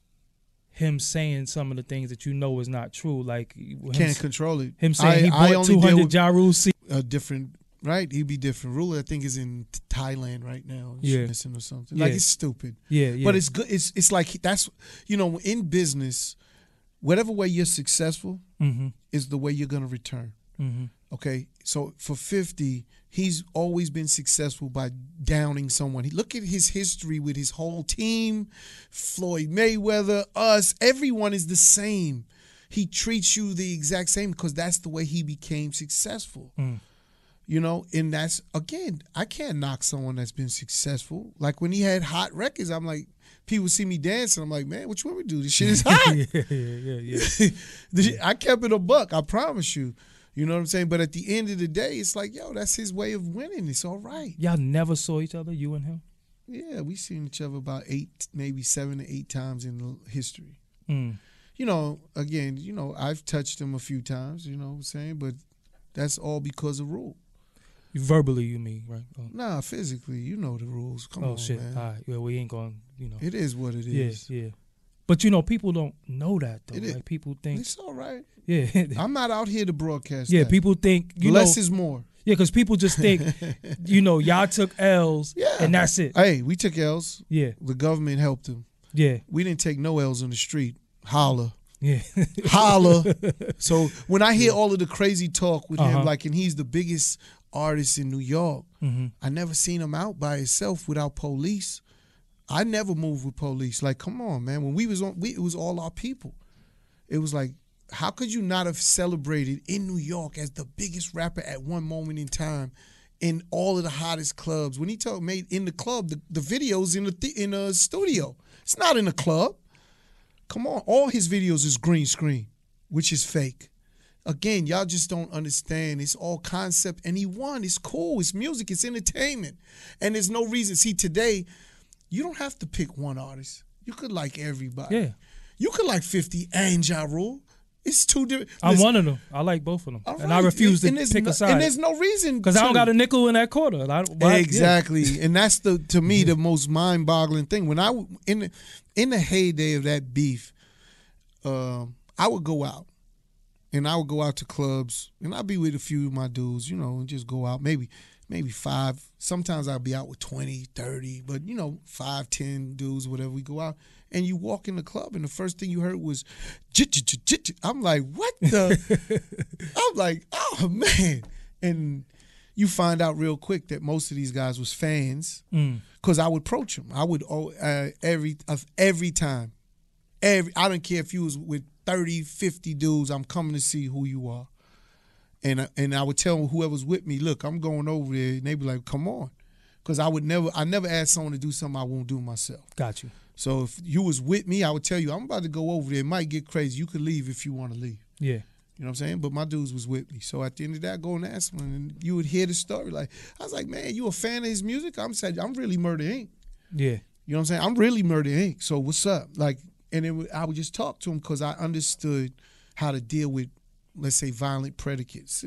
him saying some of the things that you know is not true? Like him, Can't control it. him saying I, he I bought only two deal hundred with Ja Rule seats. a different, right? He'd be different. Ruler, I think, is in Thailand right now. Yeah. Missing or something. Yeah. Like, it's stupid. Yeah, yeah. But it's good. It's it's like that's, you know, in business, whatever way you're successful Mm-hmm. is the way you're gonna return. Mm-hmm. Okay, so for fifty, he's always been successful by downing someone. He, look at his history with his whole team, Floyd Mayweather, us. Everyone is the same. he treats you the exact same because that's the way he became successful. Mm. You know, and that's, again, I can't knock someone that's been successful. Like when he had hot records, I'm like, people see me dancing, I'm like, man, what you want me to do? This shit is hot. yeah, yeah, yeah, yeah. I kept it a buck, I promise you. You know what I'm saying? But at the end of the day, it's like, yo, that's his way of winning. It's all right. Y'all never saw each other, you and him? Yeah, we seen each other about eight, maybe seven to eight times in history. Mm. You know, again, you know, I've touched him a few times, you know what I'm saying? But that's all because of rule. Verbally, you mean, right? Oh. Nah, physically, you know the rules. Come oh, on, shit. man. All right. Well, we ain't going, you know. It is what it yeah, is. Yeah, yeah. But, you know, people don't know that, though. It is. Like, people think. It's all right. Yeah. I'm not out here to broadcast Yeah, that. people think, you Less know. is more. Yeah, because people just think, you know, y'all took L's Yeah. and that's it. Hey, we took L's. Yeah. The government helped them. Yeah. We didn't take no L's on the street. Holla. Yeah. Holla. So when I hear all of the crazy talk with Uh-huh. him, like, and he's the biggest artist in New York, Mm-hmm. I never seen him out by himself without police. I never moved with police. Like, come on, man. When we was on, we, it was all our people. It was like, how could you not have celebrated in New York as the biggest rapper at one moment in time in all of the hottest clubs? When he told made in the club, the, the videos in the th- in a studio. It's not in a club. Come on, all his videos is green screen, which is fake. Again, y'all just don't understand. It's all concept, and he won. It's cool. It's music. It's entertainment, and there's no reason. See, today, you don't have to pick one artist. You could like everybody. Yeah. You could like fifty and Ja Rule. It's two different. I'm listen, one of them. I like both of them. all And right, I refuse and to there's pick no, a side. And there's no reason. Because I don't to. got a nickel in that quarter. I, why, Exactly, and that's the to me the most mind-boggling thing. When I w- in the, in the heyday of that beef, um, I would go out, and I would go out to clubs, and I'd be with a few of my dudes, you know, and just go out. Maybe, maybe five. Sometimes I'd be out with twenty, thirty, but you know, five, ten dudes, whatever. We go out, and you walk in the club, and the first thing you heard was, jit, jit, jit, jit. I'm like, what the? I'm like, oh man, and you find out real quick that most of these guys was fans, because I would approach them. I would oh, uh, every uh, every time, every I don't care if you was with thirty, fifty dudes. I'm coming to see who you are, and uh, and I would tell whoever's with me, look, I'm going over there, and they be like, come on, because I would never, I never ask someone to do something I won't do myself. Got you. So if you was with me, I would tell you, I'm about to go over there. It might get crazy. You could leave if you want to leave. Yeah. You know what I'm saying? But my dudes was with me. So at the end of that, I go and ask them, and you would hear the story. Like, I was like, man, you a fan of his music? I'm saying, I'm really Murder Incorporated. Yeah. You know what I'm saying? I'm really Murder Incorporated. So what's up? Like, and it, I would just talk to him because I understood how to deal with, let's say, violent predicates.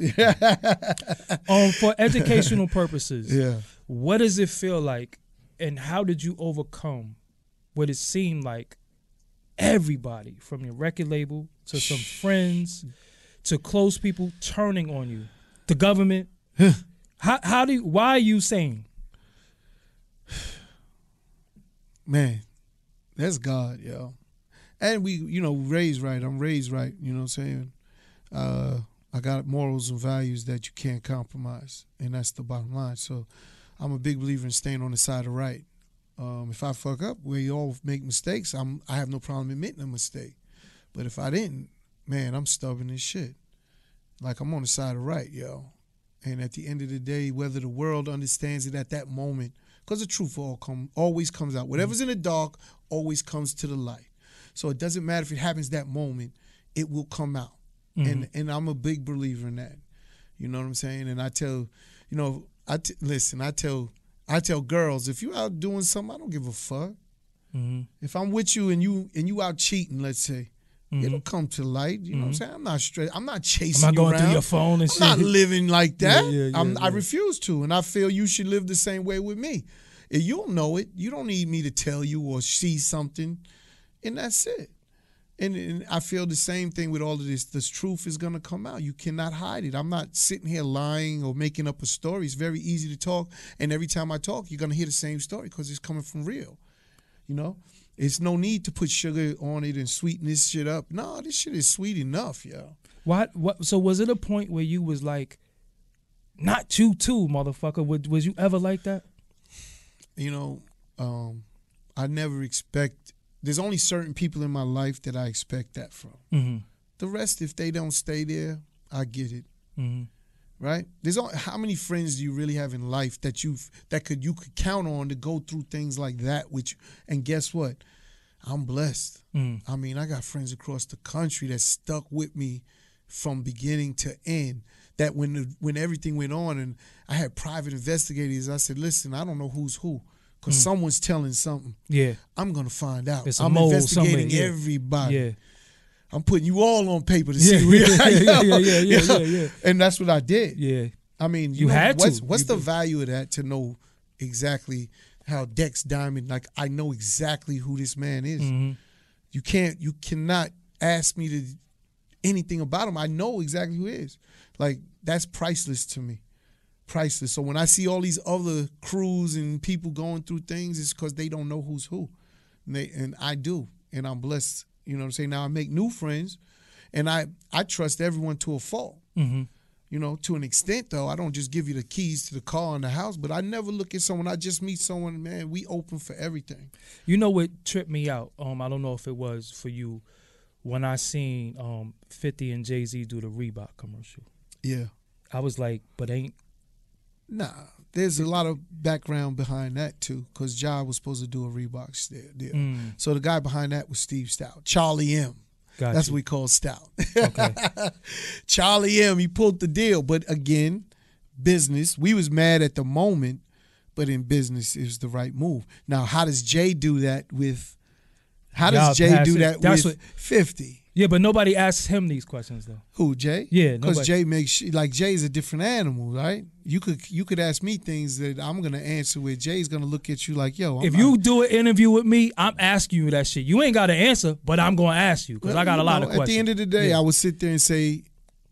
Um, for educational purposes, Yeah. what does it feel like, and how did you overcome what it seemed like everybody, from your record label to some friends to close people, turning on you, the government? how how do you, why are you saying? Man, that's God, yo. And we, you know, raised right. I'm raised right. You know what I'm saying? Uh, I got morals and values that you can't compromise, and that's the bottom line. So I'm a big believer in staying on the side of right. Um, if I fuck up, we all make mistakes. I'm I have no problem admitting a mistake. But if I didn't, man, I'm stubborn as shit. Like, I'm on the side of right, yo. And at the end of the day, whether the world understands it at that moment, because the truth all come always comes out. Whatever's in the dark always comes to the light. So it doesn't matter if it happens that moment, it will come out. Mm-hmm. And and I'm a big believer in that. You know what I'm saying? And I tell, you know, I t- listen, I tell I tell girls, if you out doing something, I don't give a fuck. Mm-hmm. If I'm with you and you and you out cheating, let's say, Mm-hmm. it'll come to light. You know what I'm saying? I'm not straight. I'm not chasing I'm not you going around. through your phone and I'm shit. not living like that. Yeah, yeah, yeah, I'm, I yeah. refuse to, and I feel you should live the same way with me. If you'll know it, you don't need me to tell you or see something, and that's it. And, and I feel the same thing with all of this. This truth is going to come out. You cannot hide it. I'm not sitting here lying or making up a story. It's very easy to talk, and every time I talk, you're going to hear the same story because it's coming from real. You know? It's no need to put sugar on it and sweeten this shit up. No, this shit is sweet enough, yo. What? What? So was it a point where you was like, not you too, motherfucker? Was, was you ever like that? You know, um, I never expect. There's only certain people in my life that I expect that from. Mm-hmm. The rest, if they don't stay there, I get it. Mm-hmm. Right? There's all, how many friends do you really have in life that you that could you could count on to go through things like that? Which and guess what? I'm blessed. Mm. I mean, I got friends across the country that stuck with me from beginning to end. That when the, when everything went on and I had private investigators, I said, listen, I don't know who's who because mm. someone's telling something. Yeah, I'm gonna find out. It's a I'm mole investigating yeah. everybody. Yeah. I'm putting you all on paper to Yeah, see where yeah, I yeah, am. yeah, yeah, yeah, yeah, yeah. And that's what I did. Yeah. I mean, you, You know, had to. what's, what's You the did. value of that to know exactly how Dex Diamond, like I know exactly who this man is. Mm-hmm. You can't, you cannot ask me to anything about him. I know exactly who he is. Like that's priceless to me. Priceless. So when I see all these other crews and people going through things, it's because they don't know who's who. And, they, and I do. And I'm blessed. You know what I'm saying? Now I make new friends and I, I trust everyone to a fault. Mm-hmm. You know, to an extent, though, I don't just give you the keys to the car and the house, but I never look at someone. I just meet someone, man, we open for everything. You know what tripped me out? Um, I don't know if it was for you when I seen um fifty and Jay-Z do the Reebok commercial. Yeah. I was like, but ain't. Nah, there's a lot of background behind that, too, because Ja was supposed to do a Reebok deal. Mm. So the guy behind that was Steve Stout, Charlie M. Got That's you. what we call Stout. Okay. Charlie M, he pulled the deal. But again, business, we was mad at the moment, but in business, it was the right move. Now, how does Jay do that with, how does Y'all Jay pass do it. that That's with what- fifty? Yeah, but nobody asks him these questions though. Who, Jay? Yeah, because nobody- Jay makes sh- like Jay's a different animal, right? You could you could ask me things that I'm gonna answer with. Jay's gonna look at you like, yo, I'm If not- you do an interview with me, I'm asking you that shit. You ain't got to answer, but I'm gonna ask you because Well, I got you a lot know, of questions. At the end of the day, Yeah. I would sit there and say,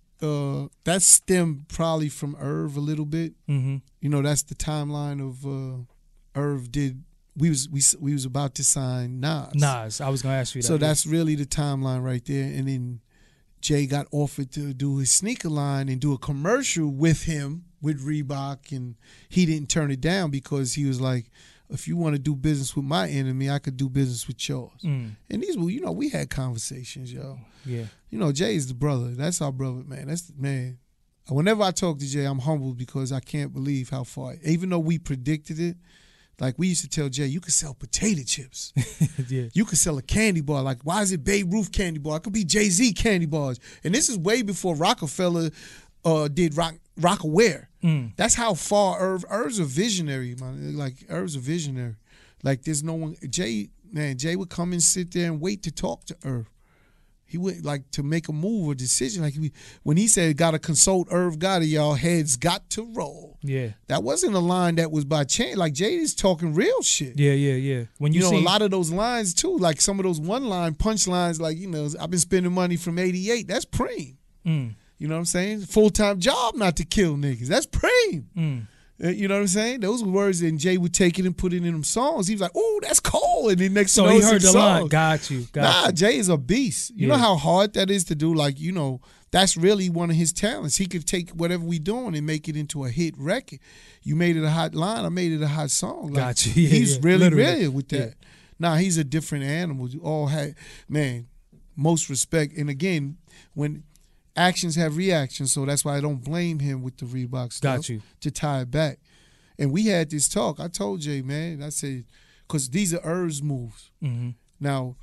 uh, that stemmed probably from Irv a little bit. Mm-hmm. You know, that's the timeline of uh, Irv did. We was we we was about to sign Nas. Nas, I was gonna ask you that. So yeah. that's really the timeline right there. And then Jay got offered to do his sneaker line and do a commercial with him with Reebok, and he didn't turn it down because he was like, if you want to do business with my enemy, I could do business with yours. Mm. And these were, you know, we had conversations, yo. Yeah. You know, Jay is the brother. That's our brother, man. That's the man. Whenever I talk to Jay, I'm humbled because I can't believe how far, even though we predicted it, like we used to tell Jay, you could sell potato chips. Yeah. You could sell a candy bar. Like, why is it Babe Ruth candy bar? It could be Jay-Z candy bars. And this is way before Rockefeller uh, did Rock Rockaware. Mm. That's how far Irv, Irv's a visionary, man. Like, Irv's a visionary. Like, there's no one, Jay, man, Jay would come and sit there and wait to talk to Irv. He would, like, to make a move or decision. Like, he, when he said, got to consult Irv Gotti, y'all heads got to roll. Yeah. That wasn't a line that was by chance. Like, Jay is talking real shit. Yeah. Yeah. Yeah. When you, You know, see a lot of those lines, too, like some of those one-line punch lines, like, you know, I've been spending money from eighty-eight. That's preem. Mm. You know what I'm saying? Full-time job not to kill niggas. That's preem. Mm. Uh, You know what I'm saying? Those were words that Jay would take it and put it in them songs. He was like, "Ooh, that's cold." And then next So thing he you know, heard six the line. songs. Got you. Got Nah, you. Jay is a beast. You Yeah. know how hard that is to do? Like, you know, that's really one of his talents. He could take whatever we doing and make it into a hit record. You made it a hot line. I made it a hot song. Like, Got you. Yeah, he's yeah. really, Literally. really with that. Yeah. Nah, he's a different animal. You all had, man, most respect. And again, when actions have reactions, so that's why I don't blame him with the Reebok stuff. Got you. To tie it back. And we had this talk. I told Jay, man, I said, because these are Irv's moves. Mm-hmm. Now,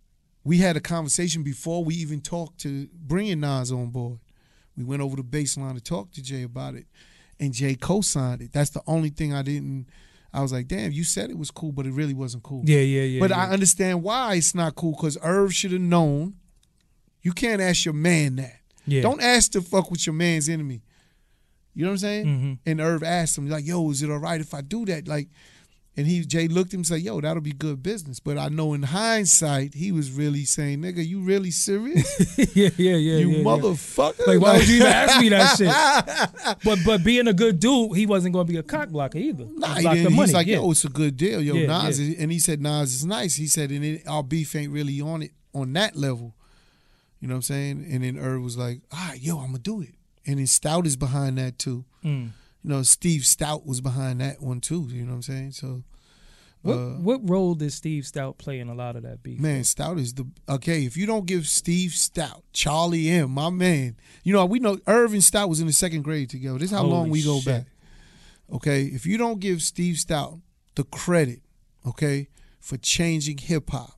we had a conversation before we even talked to bringing Nas on board. We went over the baseline to talk to Jay about it, and Jay co-signed it. That's the only thing I didn't, I was like, damn, you said it was cool, but it really wasn't cool. Yeah. Yeah. Yeah. but yeah. I understand why it's not cool, because Irv should have known. You can't ask your man that. Yeah. Don't ask to fuck with your man's enemy. You know what I'm saying? Mhm. And Irv asked him, like, yo, is it all right if I do that? Like, and he Jay looked at him and said, yo, that'll be good business. But I know in hindsight, he was really saying, nigga, you really serious? yeah. Yeah. Yeah. you yeah, yeah. motherfucker. Like, why would you even ask me that shit? But but being a good dude, he wasn't going to be a cock blocker either. Nah, He he blocked didn't. the money. He's like, yeah. yo, it's a good deal. Yo, Yeah, Nas. yeah. Is, and he said, Nas is nice. He said, and it, our beef ain't really on it, on that level. You know what I'm saying? And then Irv was like, all right, yo, I'm going to do it. And then Stout is behind that too. Mm. You know, Steve Stout was behind that one too. You know what I'm saying? So, What uh, what role did Steve Stout play in a lot of that beef? Man, Stout is the okay. If you don't give Steve Stout, Charlie M, my man, you know we know Irv and Stout was in the second grade together. This is how Holy long we go shit. back. Okay, if you don't give Steve Stout the credit, okay, for changing hip hop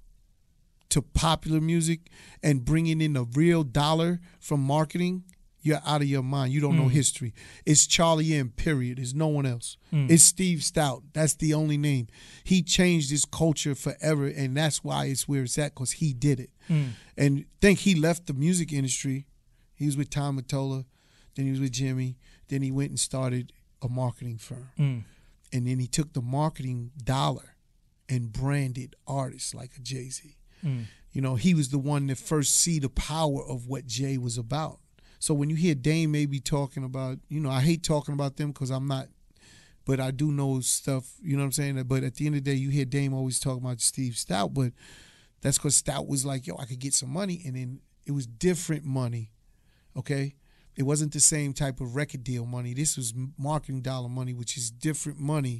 to popular music and bringing in a real dollar from marketing, you're out of your mind. You don't mm. know history. It's Charlie M, period. There's no one else. Mm. It's Steve Stout. That's the only name. He changed this culture forever, and that's why it's where it's at, because he did it. Mm. And think he left the music industry. He was with Tom Mottola, then he was with Jimmy, then he went and started a marketing firm. Mm. And then he took the marketing dollar and branded artists like a Jay-Z. Mm. You know, he was the one that first see the power of what Jay was about. So when you hear Dame maybe talking about, you know, I hate talking about them because I'm not, but I do know stuff, you know what I'm saying? But at the end of the day, you hear Dame always talk about Steve Stout, but that's because Stout was like, yo, I could get some money. And then it was different money, okay? It wasn't the same type of record deal money. This was marketing dollar money, which is different money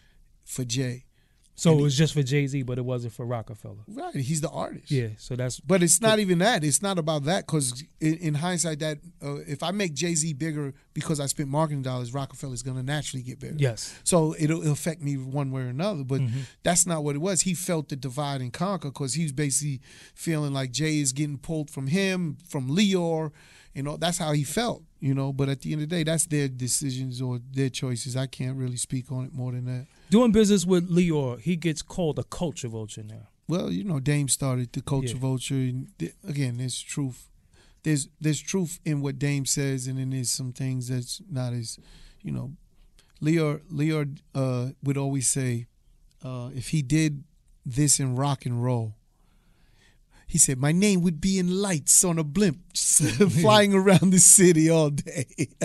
for Jay. So and it was he, just for Jay-Z, but it wasn't for Rockefeller. Right, he's the artist. Yeah, so that's... But it's not even that. It's not about that, because in, in hindsight, that uh, if I make Jay-Z bigger because I spent marketing dollars, Rockefeller's going to naturally get bigger. Yes. So it'll, it'll affect me one way or another, but mm-hmm. that's not what it was. He felt the divide and conquer, because he was basically feeling like Jay is getting pulled from him, from Leor, you know, that's how he felt, you know. But at the end of the day, that's their decisions or their choices. I can't really speak on it more than that. Doing business with Leor, he gets called a culture vulture now. Well, you know, Dame started the culture Yeah. vulture, and th- again, there's truth. There's there's truth in what Dame says, and then there's some things that's not as, you know, Leor Leor uh, would always say, uh, if he did this in rock and roll, he said, my name would be in lights on a blimp flying around the city all day.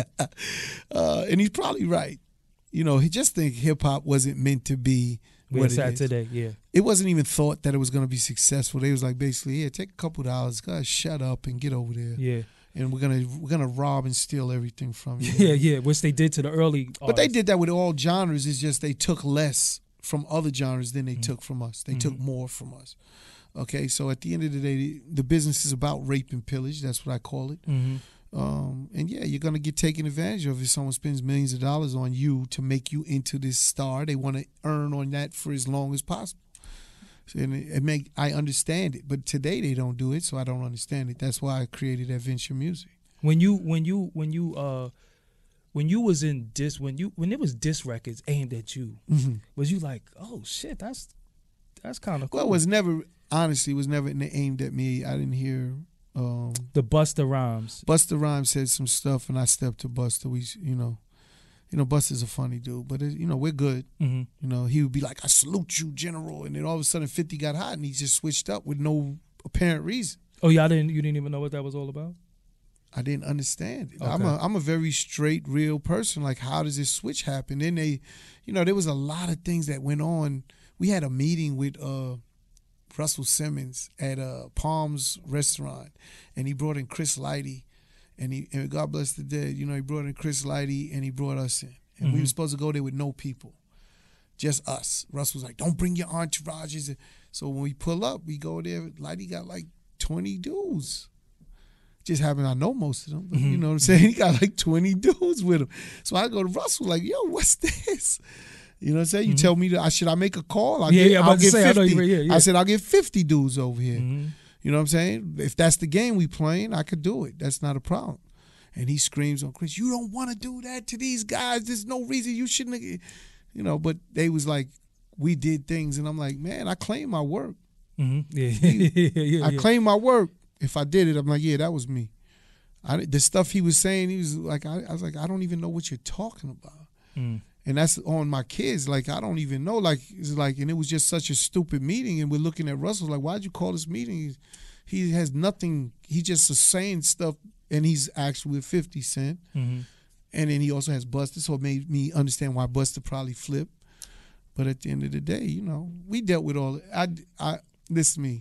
uh, and he's probably right. You know, he just think hip-hop wasn't meant to be what it's it at is. today, yeah. It wasn't even thought that it was going to be successful. They was like, basically, yeah, take a couple of dollars, guys, shut up and get over there. Yeah. And we're gonna we're gonna rob and steal everything from you. Yeah, yeah, which they did to the early But they artists. did that with all genres. It's just they took less from other genres than they mm-hmm. took from us. They mm-hmm. took more from us. Okay, so at the end of the day, the business is about rape and pillage. That's what I call it. Mm-hmm. Um, and yeah, you're gonna get taken advantage of if someone spends millions of dollars on you to make you into this star. They want to earn on that for as long as possible. So, and it, it make I understand it, but today they don't do it, so I don't understand it. That's why I created Adventure Music. When you when you when you uh when you was in dis when you when it was diss records aimed at you, Mm-hmm. was you like, oh shit, that's that's kind of cool? Well, it was never honestly, it was never aimed at me. I didn't hear. Um, the Busta Rhymes. Busta Rhymes said some stuff, and I stepped to Busta. We, you know, you know, Busta's a funny dude, but it, you know, we're good. Mm-hmm. You know, he would be like, "I salute you, General," and then all of a sudden, fifty got hot, and he just switched up with no apparent reason. Oh, y'all didn't you didn't even know what that was all about? I didn't understand it. Okay. I'm a I'm a very straight, real person. Like, how does this switch happen? Then they, you know, there was a lot of things that went on. We had a meeting with uh, Russell Simmons at uh, Palms Restaurant, and he brought in Chris Lighty, and he and God bless the dead. You know, he brought in Chris Lighty, and he brought us in, and Mm-hmm. we were supposed to go there with no people, just us. Russ was like, "Don't bring your entourages." So when we pull up, we go there. Lighty got like twenty dudes. Just happened, I know most of them, but Mm-hmm. you know what I'm saying? He got like twenty dudes with him. So I go to Russell like, yo, what's this? You know what I'm saying? You Mm-hmm. tell me that I should I make a call? I'll Yeah, get, yeah, I'm I'll about to get say, I know fifty. you were- yeah, yeah. I said, I'll get fifty dudes over here. Mm-hmm. You know what I'm saying? If that's the game we playing, I could do it. That's not a problem. And he screams on Chris, you don't want to do that to these guys. There's no reason you shouldn't, have, you know, but they was like, we did things. And I'm like, man, I claim my work. Mm-hmm. Yeah, yeah, yeah, I yeah. claim my work. If I did it, I'm like, yeah, that was me. I, the stuff he was saying, he was like, I, I was like, I don't even know what you're talking about. Mm. And that's on my kids. Like, I don't even know. Like, it's like, and it was just such a stupid meeting. And we're looking at Russell like, why'd you call this meeting? He, he has nothing. He just is saying stuff, and he's actually with fifty Cent. Mm-hmm. And then he also has Busta, so it made me understand why Busta probably flipped. But at the end of the day, you know, we dealt with all. I, I listen to me.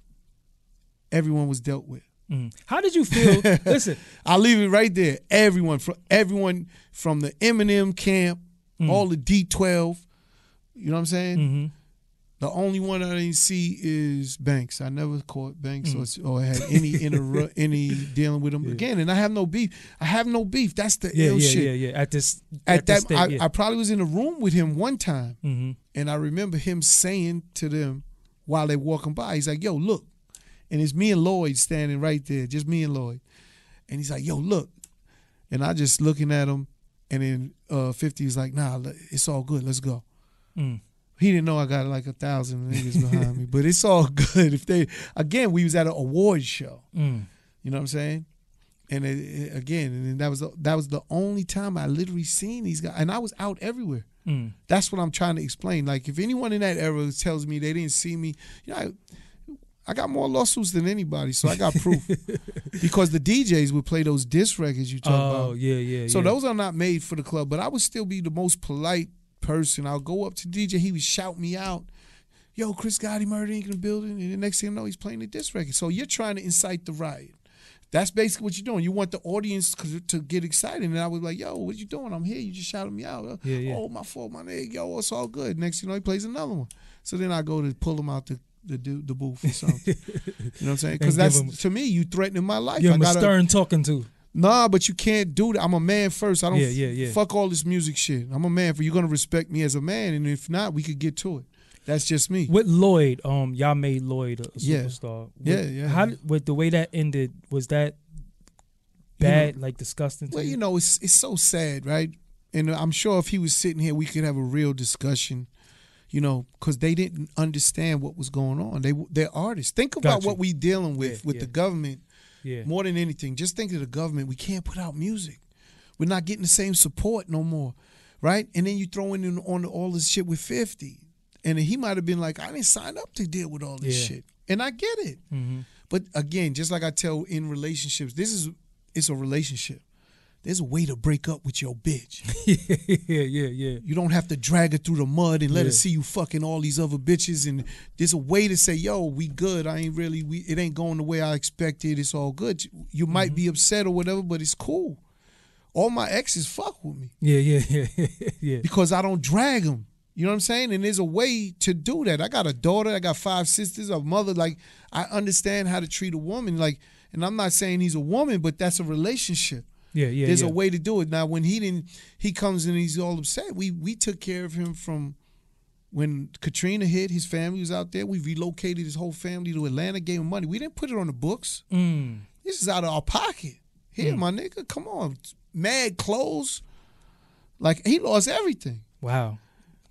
Everyone was dealt with. Mm. How did you feel? Listen, I'll leave it right there. Everyone from everyone from the Eminem camp, Mm. all the D twelve. You know what I'm saying? mm-hmm. The only one I didn't see is Banks. I never caught Banks Mm. or, or had any inter- any dealing with him Yeah. again. And I have no beef. I have no beef. That's the Yeah, ill yeah, shit. yeah, yeah. At this, At, at, that, this state, I, yeah. I probably was in a room with him one time, mm-hmm. and I remember him saying to them while they walking by, he's like, "Yo, look," and it's me and Lloyd standing right there, just me and Lloyd, and he's like, "Yo, look," and I just looking at him, and then uh, fifty was like, "Nah, it's all good. Let's go." Mm. He didn't know I got like a thousand niggas behind me, but it's all good. If they again, we was at an awards show. Mm. You know what I'm saying? And it, it, again, and that was the, that was the only time I literally seen these guys, and I was out everywhere. Mm. That's what I'm trying to explain. Like if anyone in that era tells me they didn't see me, you know, I, I got more lawsuits than anybody, so I got proof. Because the D Js would play those diss records you talk Oh, about. yeah, yeah, So yeah. those are not made for the club, but I would still be the most polite person. I'll go up to D J, he would shout me out, "Yo, Chris Gotti, Murder Incorporated in the building," and the next thing you know, he's playing the diss record. So you're trying to incite the riot. That's basically what you're doing. You want the audience to get excited. And I was like, "Yo, what you doing? I'm here. You just shouted me out." Yeah, yeah. "Oh, my fault, my nigga. Yo, it's all good." Next thing you know, he plays another one. So then I go to pull him out the the, the booth or something. You know what I'm saying? Because And give that's, him- to me, you threatening my life. Give I him a gotta, stern talking to. Nah, but you can't do that. I'm a man first. I don't Yeah, yeah, yeah. fuck all this music shit. I'm a man. For you're gonna respect me as a man, and if not, we could get to it. That's just me. With Lloyd, um, y'all made Lloyd a Yeah. superstar. With, Yeah, yeah. How did- with the way that ended, was that bad, like disgusting to Well, you? you know, it's it's so sad, right? And I'm sure if he was sitting here, we could have a real discussion. You know, because they didn't understand what was going on. They they're artists. Think about Gotcha. what we dealing with Yeah, with yeah. the government. Yeah. More than anything, just think of the government. We can't put out music. We're not getting the same support no more, right? And then you throw in on all this shit with fifty. And he might have been like, I didn't sign up to deal with all this Yeah. shit. And I get it. Mm-hmm. But again, just like I tell in relationships, this is it's a relationship. There's a way to break up with your bitch. yeah, yeah, yeah. You don't have to drag her through the mud and let her Yeah. see you fucking all these other bitches. And there's a way to say, yo, we good. I ain't really, we it ain't going the way I expected. It's all good. You might be upset or whatever, but it's cool. All my exes fuck with me Yeah, yeah, yeah, yeah. because I don't drag them. You know what I'm saying? And there's a way to do that. I got a daughter. I got five sisters, a mother. Like, I understand how to treat a woman. Like, and I'm not saying he's a woman, but that's a relationship. Yeah, yeah, There's yeah. a way to do it. Now, when he didn't, he comes in and he's all upset. We we took care of him from when Katrina hit. His family was out there. We relocated his whole family to Atlanta, gave him money. We didn't put it on the books. Mm. This is out of our pocket. Here, Mm. my nigga, come on. Mad clothes. Like, he lost everything. Wow.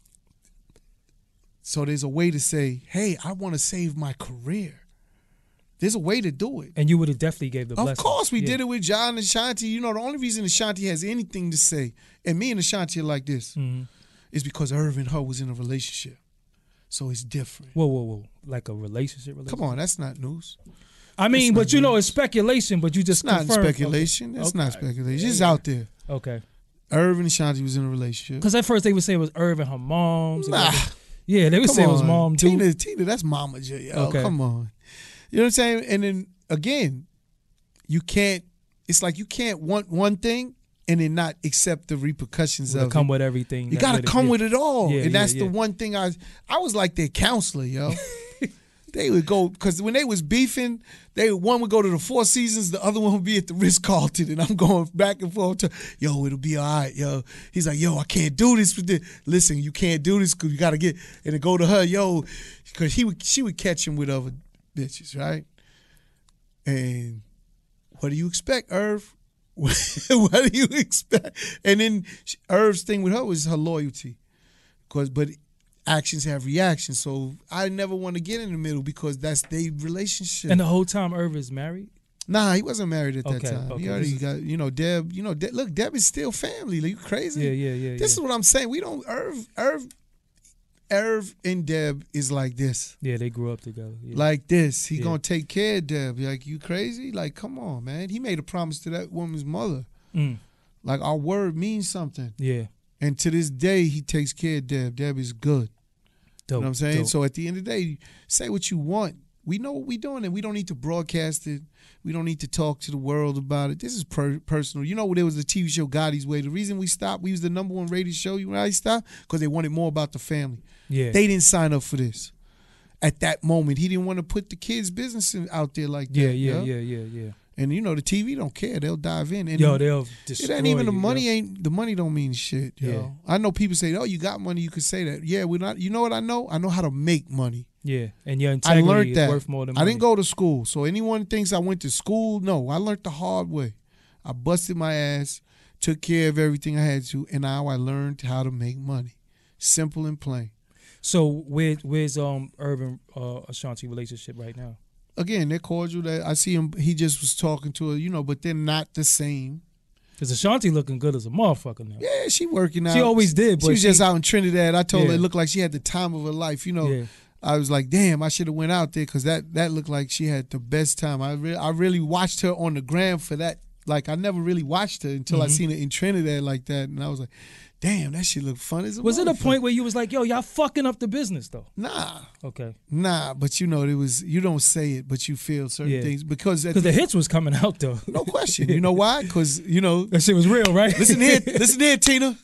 So there's a way to say, hey, I want to save my career. There's a way to do it. And you would have definitely gave the Of blessing. course, we Yeah. did it with John and Ashanti. You know, the only reason Ashanti has anything to say, and me and Ashanti are like this, Mhm. is because Irv and her was in a relationship. So it's different. Whoa, whoa, whoa. Like a relationship relationship? Come on, that's not news. I mean, It's but not you know, news. it's speculation, but you just It's not confirmed. speculation. It's Okay. not speculation. It's out there. Okay. Irv and Ashanti was in a relationship. Because at first they would say it was Irv and her mom's. Nah. Yeah, they would Come say it was on. mom too. Tina, Tina, that's Mama J. Yo, Okay. come on. You know what I'm saying? And then again, you can't. It's like you can't want one thing and then not accept the repercussions Would of come it. with everything. You that- gotta with it, come yeah. with it all, Yeah, and yeah, that's yeah. the one thing I. I was like their counselor, yo. They would go because when they was beefing, they one would go to the Four Seasons, the other one would be at the Ritz Carlton, and I'm going back and forth. To, yo, it'll be all right, yo. He's like, yo, I can't do this with this. Listen, you can't do this because you gotta get and then go to her, yo, because he would she would catch him with other bitches, right? And what do you expect, Irv? What do you expect? And then Irv's thing with her was her loyalty, cause but. Actions have reactions, so I never want to get in the middle because that's their relationship. And the whole time Irv is married? Nah, he wasn't married at that Okay, time. okay. He already This is- got, you know, Deb. You know, De- look, Deb is still family. Like, you crazy? Yeah, yeah, yeah. This yeah. is what I'm saying. We don't. Irv, Irv, Irv, and Deb is like this, Yeah, they grew up together. Yeah. like this. He Yeah. gonna take care of Deb. Like, you crazy? Like, come on, man. He made a promise to that woman's mother. Mm, Like, our word means something. yeah. And to this day, he takes care of Deb. Deb is good. Dope. You know what I'm saying? dope. So at the end of the day, say what you want. We know what we're doing, and we don't need to broadcast it. We don't need to talk to the world about it. This is per- personal. You know, there was a T V show, Gotti's Way. The reason we stopped, we was the number one rated show. You know why we stopped? Because they wanted more about the family. yeah. They didn't sign up for this. at that moment. He didn't want to put the kids' business in- out there like that. Yeah, yeah, yo. yeah, yeah, yeah. And you know the T V don't care; they'll dive in. And Yo, they'll it destroy ain't even the you, money. yo. Ain't the money don't mean shit. Yo. Yeah. I know people say, "Oh, you got money, you could say that." Yeah, we're not. You know what I know? I know how to make money. Yeah, and your I integrity learned is that. worth more than I money. didn't go to school, so anyone thinks I went to school, no. I learned the hard way. I busted my ass, took care of everything I had to, and now I learned how to make money. Simple and plain. So where where's um Urban uh, Ashanti relationship right now? Again, they're cordial. That I see him. He just was talking to her, you know, but they're not the same. Because Ashanti looking good as a motherfucker now. Yeah, she working out. She always did, She but was she- just out in Trinidad. I told her Yeah. it looked like she had the time of her life. You know, Yeah. I was like, damn, I should have went out there because that that looked like she had the best time. I re- I really watched her on the gram for that. Like I never really watched her until I Mhm. seen her in Trinidad like that, and I was like, damn, that shit look fun as a Was it a motherfucker. point where you was like, yo, y'all fucking up the business though? Nah, Okay. nah. But you know, it was you don't say it, but you feel certain Yeah. things because at Because the the- hits was coming out though. no question. You know why? Because you know. That shit was real, right? Listen here, listen here, Tina.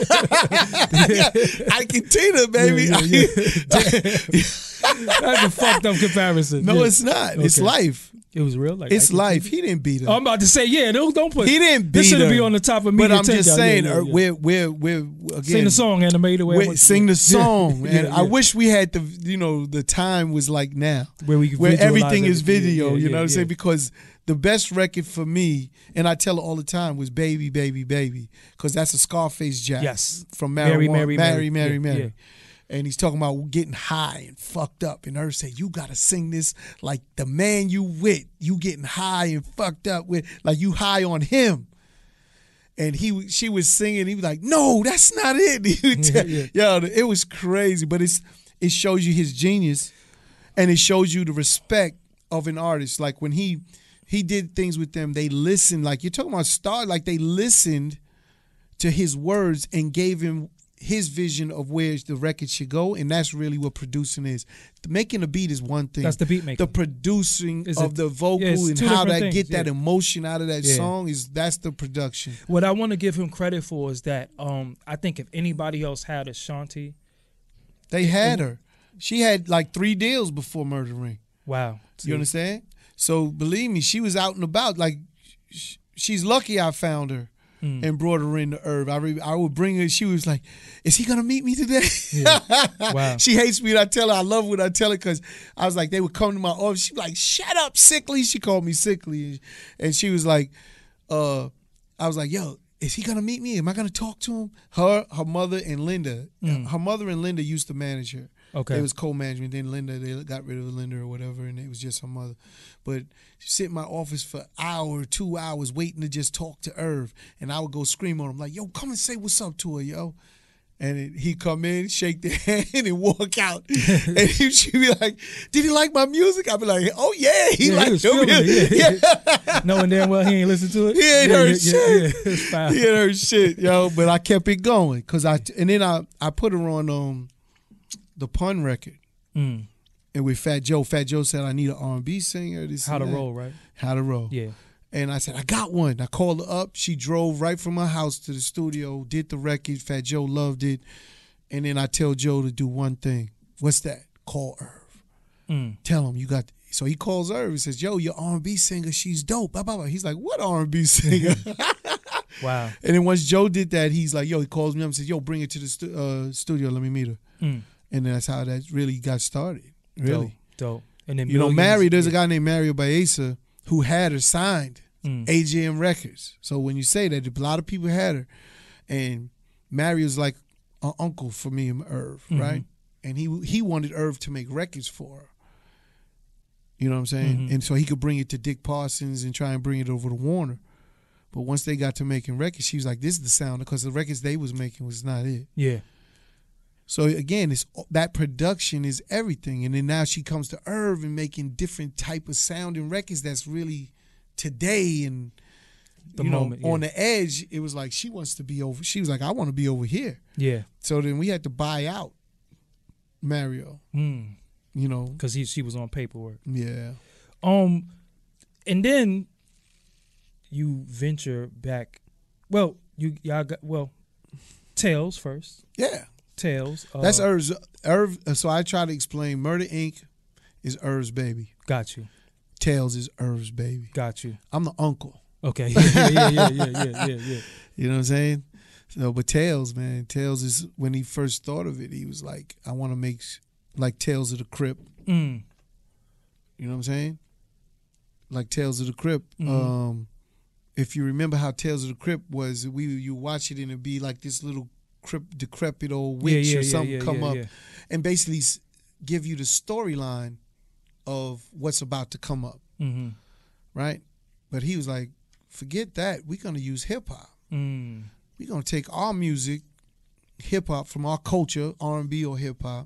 I can Tina, baby. Yeah, yeah, yeah. That's a fucked up comparison. No, Yeah. it's not. It's Okay. life. It was real. Like It's I can- life. He didn't beat her. Oh, I'm about to say, yeah, don't, don't put. he didn't beat This should her. be on the top of me. But I'm just saying, yeah, uh, yeah. we're we're we're again. Sing the song, animated. Where we're- sing the song, Yeah, and yeah, I yeah. wish we had the you know the time was like now, where we could where visualize everything is everything. video. Yeah, you yeah, know what I'm yeah. saying? Because the best record for me, and I tell her all the time, was "Baby, Baby, Baby," because that's a Scarface jack. Yes. from Mary, marijuana, Mary, Mary, Mary. Mary, Yeah, Mary. yeah. And he's talking about getting high and fucked up, and her say, "You gotta sing this like the man you with. You getting high and fucked up with, like you high on him." And he, she was singing. He was like, "No, that's not it." He would tell- Yeah. Yo, it was crazy, but it's it shows you his genius, and it shows you the respect of an artist. Like when he he did things with them, they listened. Like you're talking about Star, like they listened to his words and gave him his vision of where the record should go, and that's really what producing is. Making a beat is one thing. That's the beat making. The producing Is of it- the vocal yeah, it's and two how different that things, get that yeah. emotion out of that Yeah. song is that's the production. What I want to give him credit for is that um, I think if anybody else had Ashanti, They had her. She had like three deals before Murder Ring. wow. You understand? So believe me, she was out and about. Like sh- she's lucky I found her Mm. and brought her into Irv. I re- I would bring her. She was like, "Is he gonna meet me today?" Yeah. Wow. She hates me when I tell her. I love when I tell her because I was like, they would come to my office. She'd be like, "Shut up, sickly." She called me sickly, and she was like, "Uh," I was like, "Yo, is he gonna meet me? Am I gonna talk to him?" Her, her mother, and Linda. Mm. Her mother and Linda used to manage her. Okay. It was co-management. Then Linda, they got rid of Linda or whatever, and it was just her mother. But she sit in my office for an hour, two hours, waiting to just talk to Irv, and I would go scream on him like, "Yo, come and say what's up to her, yo." And it, he'd come in, shake their hand, and walk out. And he, she'd be like, "Did he like my music?" I'd be like, "Oh yeah, he Yeah, he liked was your feeling music." it, Yeah. yeah. Knowing damn well he ain't listen to it. He ain't yeah, heard yeah, shit. Yeah, yeah, it's foul. He had her shit, yo. But I kept it going, cause I and then I I put her on um the Pun record. Mm. And with Fat Joe, Fat Joe said, "I need an R and B singer." This How and to that. roll, right? How to roll. Yeah. And I said, "I got one." I called her up. She drove right from her house to the studio, did the record. Fat Joe loved it. And then I tell Joe to do one thing. What's that? Call Irv. Mm. Tell him you got. The-. So he calls Irv. He says, "Yo, your R and B singer, she's dope." Blah, blah, blah. He's like, "What R and B singer?" Wow. And then once Joe did that, he's like, "Yo," he calls me up and says, "Yo, bring her to the stu- uh, studio. Let me meet her." Mm. And that's how that really got started. Really. Dope. Dope. And then You know, millions- Mary, there's a yeah. guy named Mario Baeza who had her signed, Mm. A J M Records. So when you say that, a lot of people had her. And Mario's like an uncle for me and Irv, Mhm. right? And he he wanted Irv to make records for her. You know what I'm saying? Mhm. And so he could bring it to Dick Parsons and try and bring it over to Warner. But once they got to making records, she was like, "This is the sound," because the records they was making was not it. Yeah. So again, it's that production is everything, and then now she comes to Irv and making different type of sounding records that's really today and The you know moment, yeah. on the edge. It was like she wants to be over. She was like, "I want to be over here." Yeah. So then we had to buy out Mario. Mm. You know, Because he she was on paperwork. yeah, Um, and then you venture back. Well, you y'all got well, Tails first. yeah. Tails. Uh, That's Irv's. Irv. So I try to explain. Murder Incorporated is Irv's baby. Got you. Tails is Irv's baby. Got you. I'm the uncle. Okay. Yeah, yeah, yeah, yeah, yeah, yeah, yeah, yeah. You know what I'm saying? So, but Tails, man, Tails is when he first thought of it, he was like, I want to make like Tales of the Crypt. Mm. You know what I'm saying? Like Tales of the Crypt. Mm-hmm. Um, if you remember how Tales of the Crypt was, we you watch it and it'd be like this little crypt, decrepit old witch yeah, yeah, or something yeah, yeah, come yeah, up yeah. and basically s- give you the storyline of what's about to come up, Mm-hmm. right? But he was like, forget that. We're going to use hip-hop. Mm. We're going to take our music, hip-hop, from our culture, R and B or hip-hop,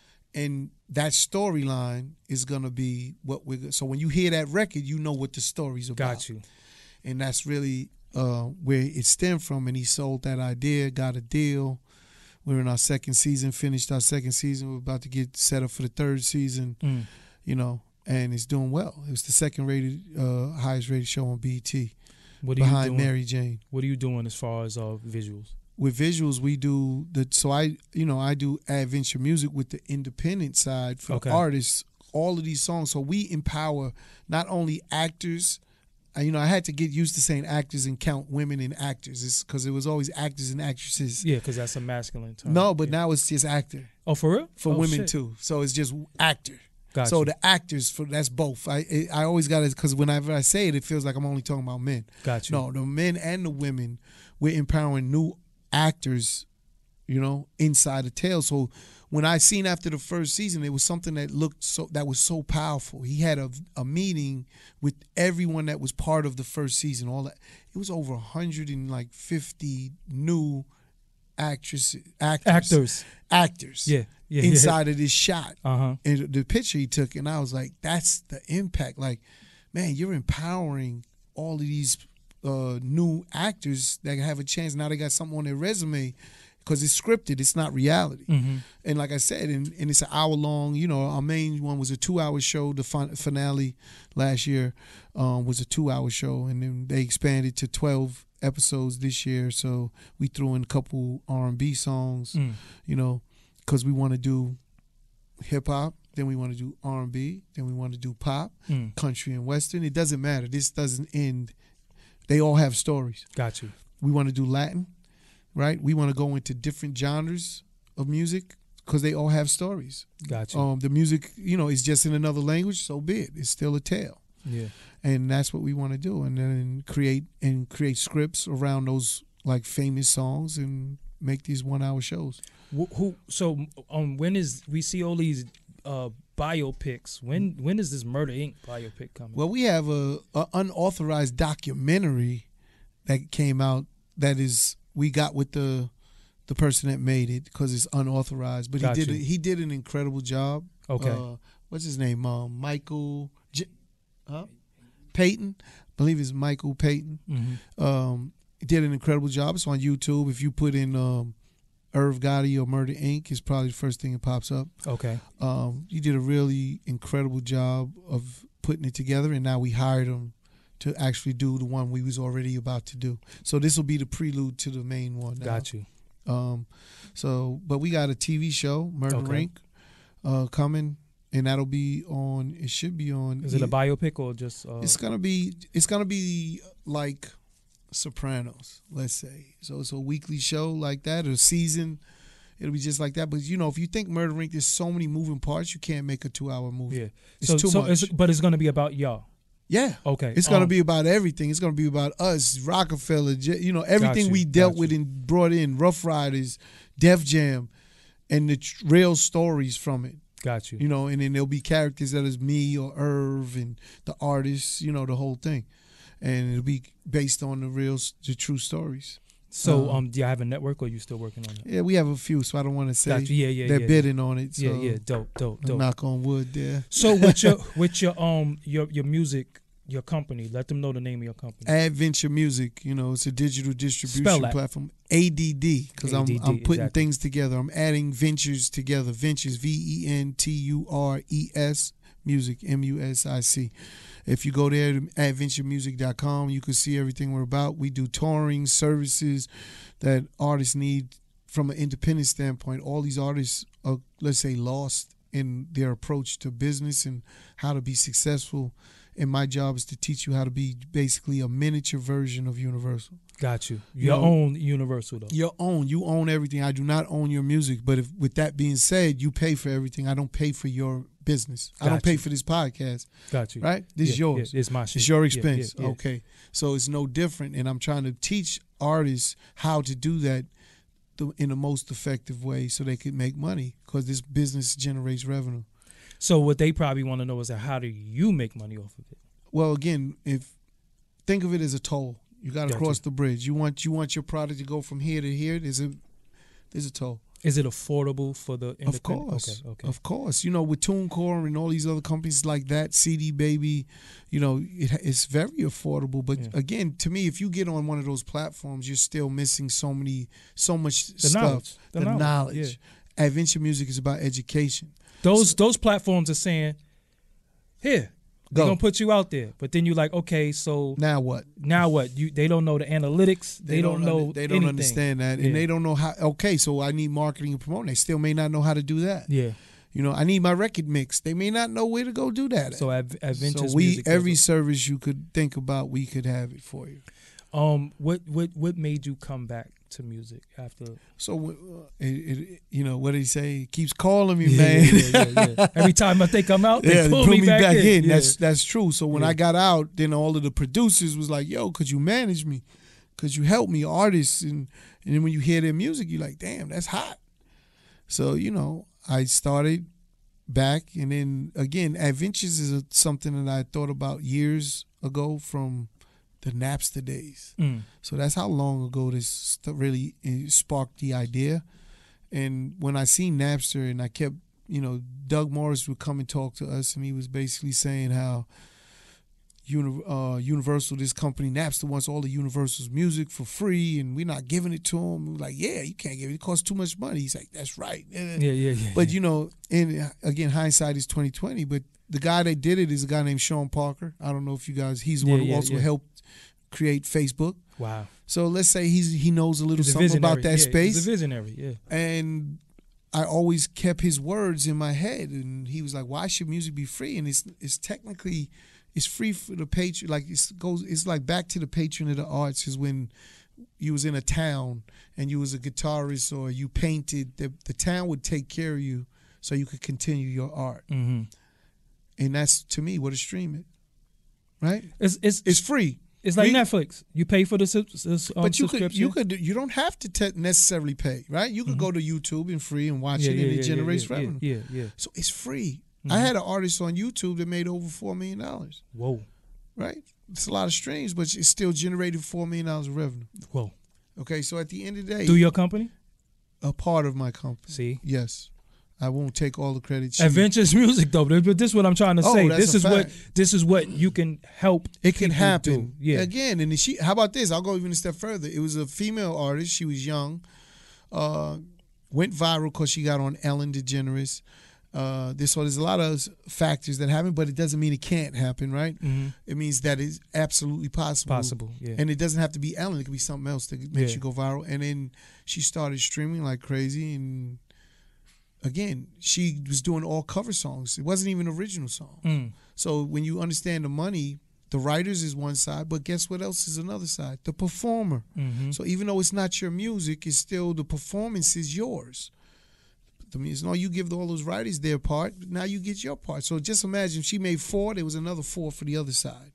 and that storyline is going to be what we're – so when you hear that record, you know what the story's about. Got you. And that's really uh, where it stemmed from, and he sold that idea, got a deal. We're in our second season, finished our second season. We're about to get set up for the third season, Mm. you know, and it's doing well. It was the second rated, uh, highest rated show on B E T What are you behind doing? Mary Jane. What are you doing as far as uh, visuals? With visuals, we do the so I you know I do adventure music with the independent side for Okay. artists. All of these songs, so we empower not only actors. uh, You know, I had to get used to saying actors and count women and actors, because it was always actors and actresses. Yeah, because that's a masculine term. No, but yeah. now it's just actor Oh, for real? for Oh, women shit. too. So it's just actor. Got so you. the actors for that's both. I I I always got it because whenever I say it, it feels like I'm only talking about men. Got you. No, the men and the women, we're empowering new actors, you know, inside the tale. So when I seen after the first season, it was something that looked so that was so powerful. He had a a meeting with everyone that was part of the first season. All that it was over a hundred and like fifty new actresses, actors, Actors. actors, Yeah. Yeah. inside of this shot. Uh huh. And the picture he took, and I was like, that's the impact. Like, man, you're empowering all of these uh, new actors that have a chance. Now they got something on their resume because it's scripted. It's not reality. Mm-hmm. And like I said, and, and it's an hour long. You know, our main one was a two-hour show. The fin- finale last year um, was a two-hour show, and then they expanded to twelve episodes this year. So we threw in a couple R and B songs, Mm. you know, because we want to do hip hop, then we want to do R and B, then we want to do pop, Mm. country, and western. It doesn't matter. This doesn't end. They all have stories. Got you. We want to do Latin, right? We want to go into different genres of music because they all have stories. Got you. Um, the music, you know, is just in another language, so be it. It's still a tale. Yeah. And that's what we want to do, and then create and create scripts around those like famous songs and make these one-hour shows. Who, who? So, um, when is we see all these uh biopics? When when is this Murder Incorporated biopic coming? Well, we have a, a unauthorized documentary that came out that is we got with the the person that made it because it's unauthorized, but Got he did you. a, he did an incredible job. Okay. Uh, what's his name? Um, Michael, J- huh? Payton. I believe it's Michael Payton. Mm-hmm. Um, he did an incredible job. It's on YouTube. If you put in um, Irv Gotti or Murder Incorporated, it's probably the first thing that pops up. Okay. Um, you did a really incredible job of putting it together, and now we hired him to actually do the one we was already about to do. So this will be the prelude to the main one. Now. Got you. Um, so, but we got a T V show, Murder Okay. Incorporated, uh, coming, and that'll be on. It should be on. Is it a biopic or just? Uh, It's gonna be. It's gonna be like Sopranos, let's say. So it's a weekly show like that, or a season. It'll be just like that. But you know, if you think Murder Incorporated, there's so many moving parts, you can't make a two-hour movie. yeah. It's so, too so much. It's, but it's gonna be about y'all. Yeah. Okay. It's gonna um, be about everything. It's gonna be about us, Rockefeller, J- you know, everything you, we dealt got with you. and brought in, Rough Riders, Def Jam, and the tr- real stories from it. Got you. You know, and then there'll be characters that is me or Irv and the artists, you know, the whole thing. And it'll be based on the real, the true stories. So, uh, um, do you have a network or you still working on it? Yeah, we have a few, so I don't want to say Got you. Yeah, yeah, they're yeah. bidding on it. So Yeah, yeah. Dope, dope, dope. knock on wood there. So with your with your um your your music, your company, let them know the name of your company. Adventure Music, you know, it's a digital Spell distribution that. platform. A D D, because I'm A D D, I'm putting exactly. things together. I'm adding ventures together. Ventures, V E N T U R E S, music, M U S I C. If you go there to adventure music dot com, you can see everything we're about. We do touring services that artists need from an independent standpoint, all these artists are, let's say, lost in their approach to business and how to be successful. And my job is to teach you how to be basically a miniature version of Universal. Got you. You Your know, own Universal, though. Your own. You own everything. I do not own your music. But if, with that being said, you pay for everything. I don't pay for your business. Got I don't pay you. for this podcast. Got you. Right? This is Yeah, yours. yeah, it's my shit. It's your Yeah, expense. yeah, yeah. Okay. So it's no different. And I'm trying to teach artists how to do that the, in the most effective way so they can make money, because this business generates revenue. So what they probably want to know is that how do you make money off of it? Well, again, if think of it as a toll. You got to Gotcha. cross the bridge. You want you want your product to go from here to here. There's a there's a toll. Is it affordable for the independent? Of course, Okay, okay. of course. You know, with TuneCore and all these other companies like that, C D Baby, you know, it, it's very affordable. But Yeah. again, to me, if you get on one of those platforms, you're still missing so many, so much The stuff. knowledge. The The, knowledge, knowledge. Adventure Music is about education. Those those platforms are saying, here, they're Go. gonna put you out there. But then you're like, okay, so Now what? now what? You they don't know the analytics. They, don't, know. under- They don't anything. understand that, Yeah. and they don't know how. Okay, so I need marketing and promoting. They still may not know how to do that. Yeah. You know, I need my record mix. They may not know where to go do that. So at. Ad- Adventures so we Music does every it. service you could think about, we could have it for you. um what what what made you come back to music after? So, uh, it, it, you know, what did he say? He keeps calling me, Yeah, man. yeah, yeah, yeah. Every time I think I'm out, they Yeah, pull they put me, me back, back, in. in. Yeah. That's that's true. So when Yeah. I got out, then all of the producers was like, "Yo, could you manage me? Could you help me, artists?" And and then when you hear their music, you're like, "Damn, that's hot." So you know, I started back, and then again, Adventures is a, something that I thought about years ago from the Napster days. Mm. So that's how long ago this st- really uh, sparked the idea. And when I seen Napster, and I kept, you know, Doug Morris would come and talk to us, and he was basically saying how uni- uh, Universal, this company, Napster, wants all the Universal's music for free, and we're not giving it to him. We're like, yeah, you can't give it. It costs too much money. He's like, that's right. Yeah, yeah, yeah. But, yeah. you know, and again, hindsight is twenty twenty, but the guy that did it is a guy named Sean Parker. I don't know if you guys, he's the Yeah, one who yeah, also yeah. helped create Facebook. Wow. So let's say he's he knows a little He's a something about visionary. that Yeah, space. He's a visionary, yeah. And I always kept his words in my head, and he was like, "Why should music be free?" And it's it's technically it's free for the patron. Like it goes, it's like back to the patron of the arts is when you was in a town and you was a guitarist or you painted. The the town would take care of you so you could continue your art, Mm-hmm. and that's to me what a stream is, right? It's it's It's free. it's like we- Netflix. You pay for the sub- s- um, But you could subscription. you could you don't have to te- necessarily pay, right? You could go to YouTube and free and watch yeah, it, yeah, and it yeah, generates yeah, revenue. Yeah, yeah, yeah. So it's free. Mhm. I had an artist on YouTube that made over four million dollars, Whoa, right? It's a lot of streams, but it still generated four million dollars of revenue. whoa. Okay, so at the end of the day, Do your company? a part of my company. See, Yes, I won't take all the credit. She- Adventures Music though. But this is what I'm trying to Oh, say. that's This a is what fact. this is what you can help. It can people happen. do. Yeah. Again, and she. How about this? I'll go even a step further. It was a female artist. She was young. Uh, went viral because she got on Ellen DeGeneres. Uh, this so there's a lot of factors that happen, but it doesn't mean it can't happen, right? Mhm. It means that it's absolutely possible. Possible. Yeah. And it doesn't have to be Ellen. It could be something else that makes Yeah. you go viral. And then she started streaming like crazy. And again, she was doing all cover songs. It wasn't even original song. Mm. So when you understand the money, the writers is one side, but guess what else is another side? The performer. Mhm. So even though it's not your music, it's still the performance is yours. I mean, it's no, you give all those writers their part. Now you get your part. So just imagine if she made four, there was another four for the other side.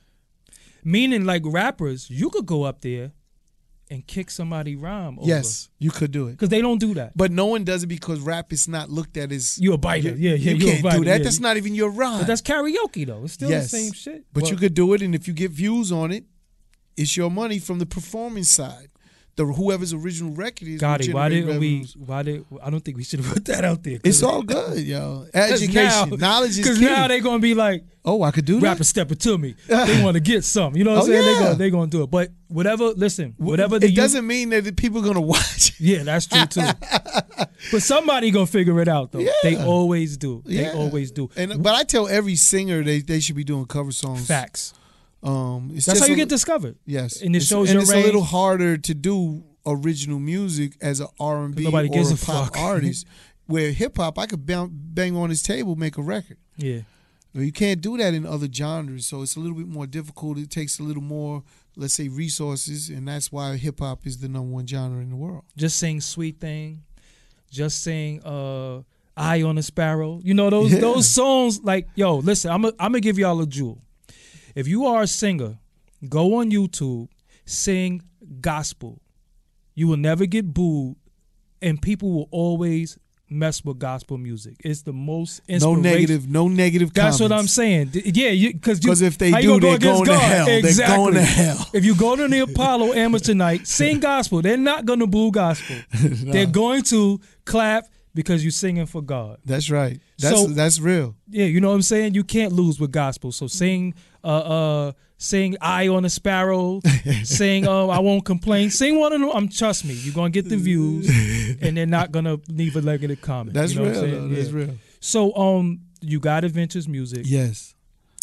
Meaning, like rappers, you could go up there and kick somebody rhyme over. Yes, you could do it. Because they don't do that. But no one does it because rap is not looked at as You a biter. You, yeah, yeah. you you a can't biter, do that. yeah. That's not even your rhyme. But that's karaoke though. It's still Yes. the same shit. But Well, you could do it, and if you get views on it, it's your money from the performance side. The whoever's original record is. Gotti, will why generate didn't we? revenues. Why did? I don't think we should have put that out there. It's all good, yo. 'Cause Education, now- knowledge is Because key. now they're gonna be like, oh, I could do that. rapper stepping to me. They want to get some. You know what I'm Oh, saying? They're yeah. gonna they gonna do it. But whatever. Listen, whatever the It youth- doesn't mean that the people are gonna watch. Yeah, that's true too. But somebody gonna figure it out though. Yeah. They always do. They Yeah. always do. And but I tell every singer they, they should be doing cover songs. Facts. Um, it's That's just how you a- get discovered. Yes, And it It's- shows and your it's range. a little harder to do original music as an R and B Nobody or gives a a pop fuck. artist. Where hip hop, I could bang, bang on his table, make a record. Yeah. You can't do that in other genres, so it's a little bit more difficult. It takes a little more, let's say, resources, and that's why hip hop is the number one genre in the world. Just sing Sweet Thing. Just sing uh, Eye on a Sparrow. You know, those Yeah. those songs, like, yo, listen, I'm going to give y'all a jewel. If you are a singer, go on YouTube, sing gospel. You will never get booed, and people will always mess with gospel music. It's the most No inspirational. negative, no negative That's comments. what I'm saying. D- Yeah, because Because if they how you do, gonna go they're against going to God? hell. Exactly. They're going to hell. If you go to the Apollo Amateur Night, sing gospel. They're not going to boo gospel. They're going to clap because you're singing for God. That's right. That's So- that's real. Yeah, you know what I'm saying? You can't lose with gospel. So sing uh uh sing Eye on a Sparrow, sing uh, I Won't Complain. Sing one of them. Um, trust me, you're going to get the views and they're not going to leave a negative comment. That's you know real. what I'm saying? Though. That's Yeah. real. So um you got Adventures Music Yes.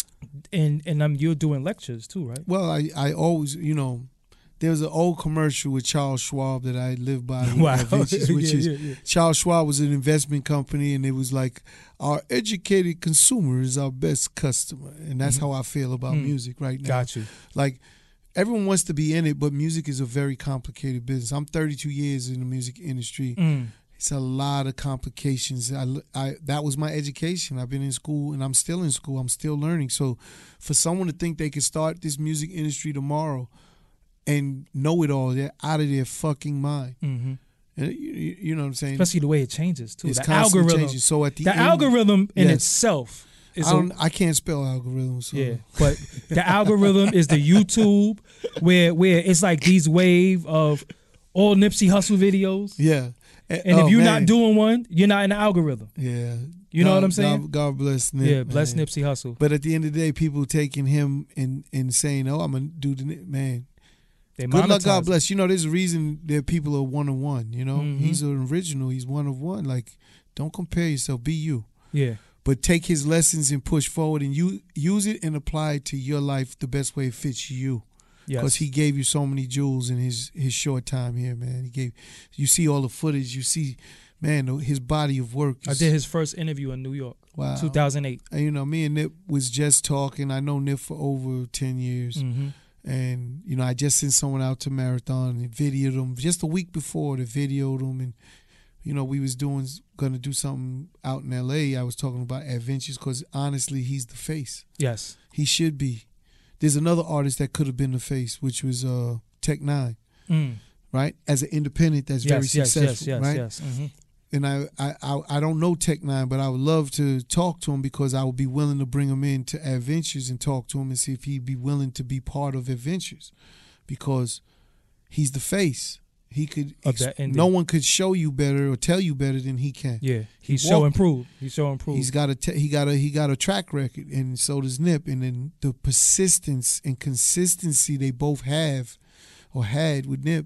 and and um, you're doing lectures too, right? Well, I, I always, you know, there was an old commercial with Charles Schwab that I lived by, with Wow. Adventures, which Yeah, is yeah, yeah. Charles Schwab was an investment company, and it was like our educated consumer is our best customer, and that's how I feel about Mm. music right now. Got you. Like everyone wants to be in it, but music is a very complicated business. I'm thirty-two years in the music industry. Mm. It's a lot of complications. I, I that was my education. I've been in school and I'm still in school. I'm still learning. So for someone to think they can start this music industry tomorrow and know it all, they're out of their fucking mind. Mm-hmm. And you, you you know what I'm saying? Especially the way it changes too. It's The constantly algorithm. changing. So at the, The end, algorithm in Yes. itself is I, a, don't, I can't spell algorithms. So. yeah, but the algorithm is the YouTube where where it's like these wave of all Nipsey Hussle videos. Yeah. And Oh, if you're man. not doing one, you're not in the algorithm. Yeah. You know God- what I'm saying? God, God bless Nip. Yeah, bless man. Nipsey Hussle. But at the end of the day, people taking him and, and saying, "Oh, I'm gonna do the Nip," man. They Good luck, monetize God it. bless. You know, there's a reason that people are one on one. You know, Mhm. he's an original. He's one of one. Like, don't compare yourself. Be you. Yeah, But take his lessons and push forward and you use it and apply it to your life the best way it fits you. Because yes. he gave you so many jewels in his his short time here, man. He gave. You see all the footage. You see, man, his body of work. I is- did his first interview in New York, Wow. two thousand eight. And, you know, me and Nip was just talking. I know Nip for over ten years. Mm-hmm. And, you know, I just sent someone out to Marathon and videoed him just a week before. They videoed him. And, you know, we was doing, going to do something out in L A. I was talking about Adventures because, honestly, he's the face. Yes. He should be. There's another artist that could have been the face, which was uh, Tech Nine, Mm. right? As an independent that's very Yes, yes, successful, yes, yes, right? yes. Mm-hmm. And I, I, I, I don't know Tech Nine, but I would love to talk to him because I would be willing to bring him in to Adventures and talk to him and see if he'd be willing to be part of Adventures, because he's the face. He could. Of ex- that ending. no one could show you better or tell you better than he can. Yeah, He he's so walked- improved. He's so improved. He's got a te- he got a he got a track record, and so does Nip. And then the persistence and consistency they both have or had with Nip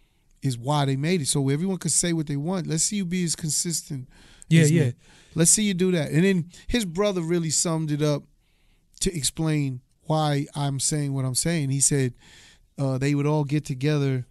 is why they made it. So everyone could say what they want. Let's see you be as consistent. Yeah, as yeah. Nip. Let's see you do that. And then his brother really summed it up to explain why I'm saying what I'm saying. He said uh, they would all get together.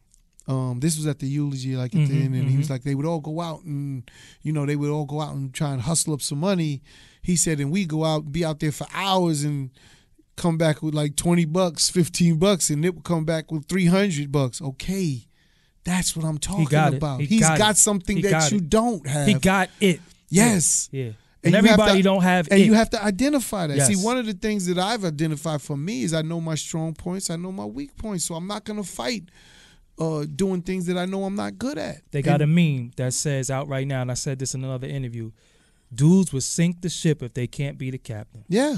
Um, this was at the eulogy, like at Mhm, the end, and he was mhm. like, they would all go out and, you know, they would all go out and try and hustle up some money. He said, and we go out and be out there for hours and come back with like twenty bucks, fifteen bucks, and it would come back with three hundred bucks. Okay, that's what I'm talking got it. about. He He's got got, it. something He that got you it. don't have. He got it. yes. Yeah. And And, you have everybody to- don't have And it. you have to identify that. See, Yes. one of the things that I've identified for me is I know my strong points, I know my weak points. So I'm not going to fight uh, doing things that I know I'm not good at. They got And- a meme that says out right now, and I said this in another interview. Dudes would sink the ship if they can't be the captain. Yeah.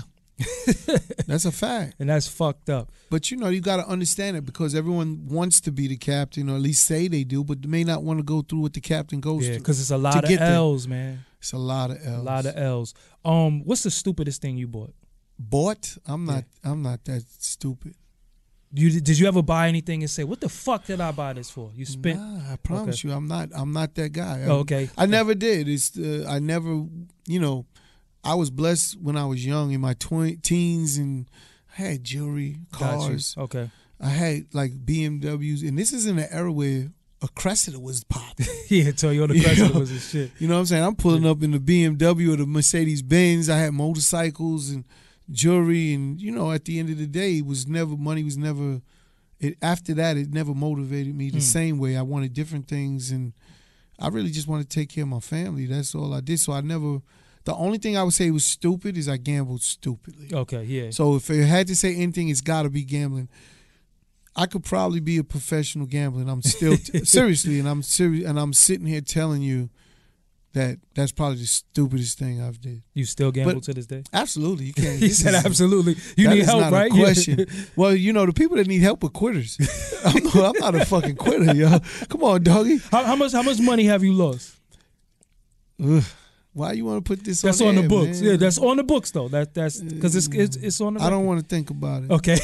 That's a fact. And that's fucked up. But, you know, you got to understand it because everyone wants to be the captain, or at least say they do, but may not want to go through what the captain goes Yeah, through. because it's a lot of get there. L's, man. It's a lot of L's. A lot of L's. Um, what's the stupidest thing you bought? Bought? I'm not I'm not that stupid. You did you ever buy anything and say, "What the fuck did I buy this for?" You spent. Nah, I promise you, I'm not. I'm not that guy. Oh, okay. I never did. It's. Uh, I never. You know, I was blessed when I was young in my twen- teens, and I had jewelry, Got you. cars. Okay. I had like B M Ws, and this is in an era where a Cressida was popping. Yeah, Toyota You Cressida know? was his shit. You know what I'm saying? I'm pulling up in the B M W or the Mercedes Benz. I had motorcycles and jewelry, and you know, at the end of the day, it was never money was never. It, after that, it never motivated me the Mm. same way. I wanted different things, and I really just wanted to take care of my family. That's all I did. So I never. The only thing I would say was stupid is I gambled stupidly. Okay, yeah. So if I had to say anything, it's got to be gambling. I could probably be a professional gambler, and I'm still seriously, and I'm serious, and I'm sitting here telling you that that's probably the stupidest thing I've did. You still gamble But- to this day? Absolutely, you can't. He this said is- absolutely. You that need is help, not right? A Yeah. question. Well, you know the people that need help are quitters. I'm, no, I'm not a fucking quitter, yo. Come on, doggy. How, how much? How much money have you lost? Ugh. Why you want to put this That's on on the air, books. man? Yeah, that's on the books though. That that's because it's, it's it's on the. I don't record. want to think about it. Okay.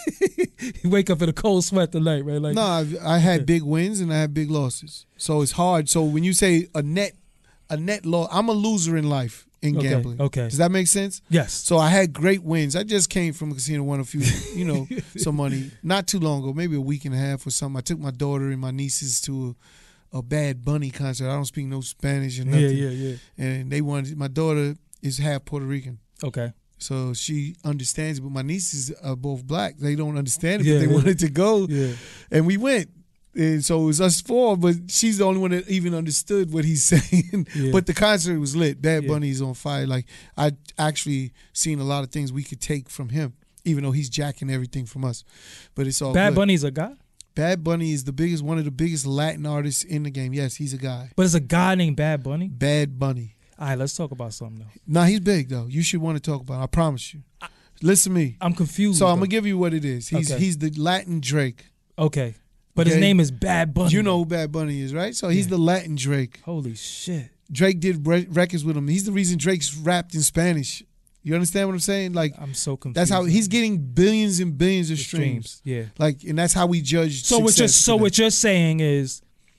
You wake up in a cold sweat tonight, right? Like No, I've, I had big wins and I had big losses, so it's hard. So when you say a net, a net loss, I'm a loser in life in Okay, gambling. okay. Does that make sense? yes. So I had great wins. I just came from a casino, won a few, you know, some money not too long ago, maybe a week and a half or something. I took my daughter and my nieces to a, a Bad Bunny concert. I don't speak no Spanish or nothing. Yeah, yeah, yeah. And they wanted, my daughter is half Puerto Rican. Okay. So she understands it, but my nieces are both black. They don't understand it, Yeah, but they yeah. wanted to go. Yeah. And we went. And so it was us four, but she's the only one that even understood what he's saying. Yeah. But the concert was lit. Bad Yeah. Bunny is on fire. Like, I actually seen a lot of things we could take from him, even though he's jacking everything from us. But it's all Bad good. Bunny's a guy, Bad Bunny is the biggest, one of the biggest Latin artists in the game. Yes, he's a guy. but it's a guy named Bad Bunny. Bad Bunny. All right, let's talk about something though. Nah, he's big, though. You should want to talk about it. I promise you. Listen to me. I'm confused. So I'm though. going to give you what it is. He's Okay. he's the Latin Drake. Okay, but his Okay. name is Bad Bunny. You know who Bad Bunny is, right? So he's Yeah. the Latin Drake. Holy shit. Drake did re- records with him. He's the reason Drake's rapped in Spanish. You understand what I'm saying? Like, I'm so confused. that's how he's getting billions and billions of The streams. Yeah. Like, and that's how we judge. So what you're success so today. what you're saying is,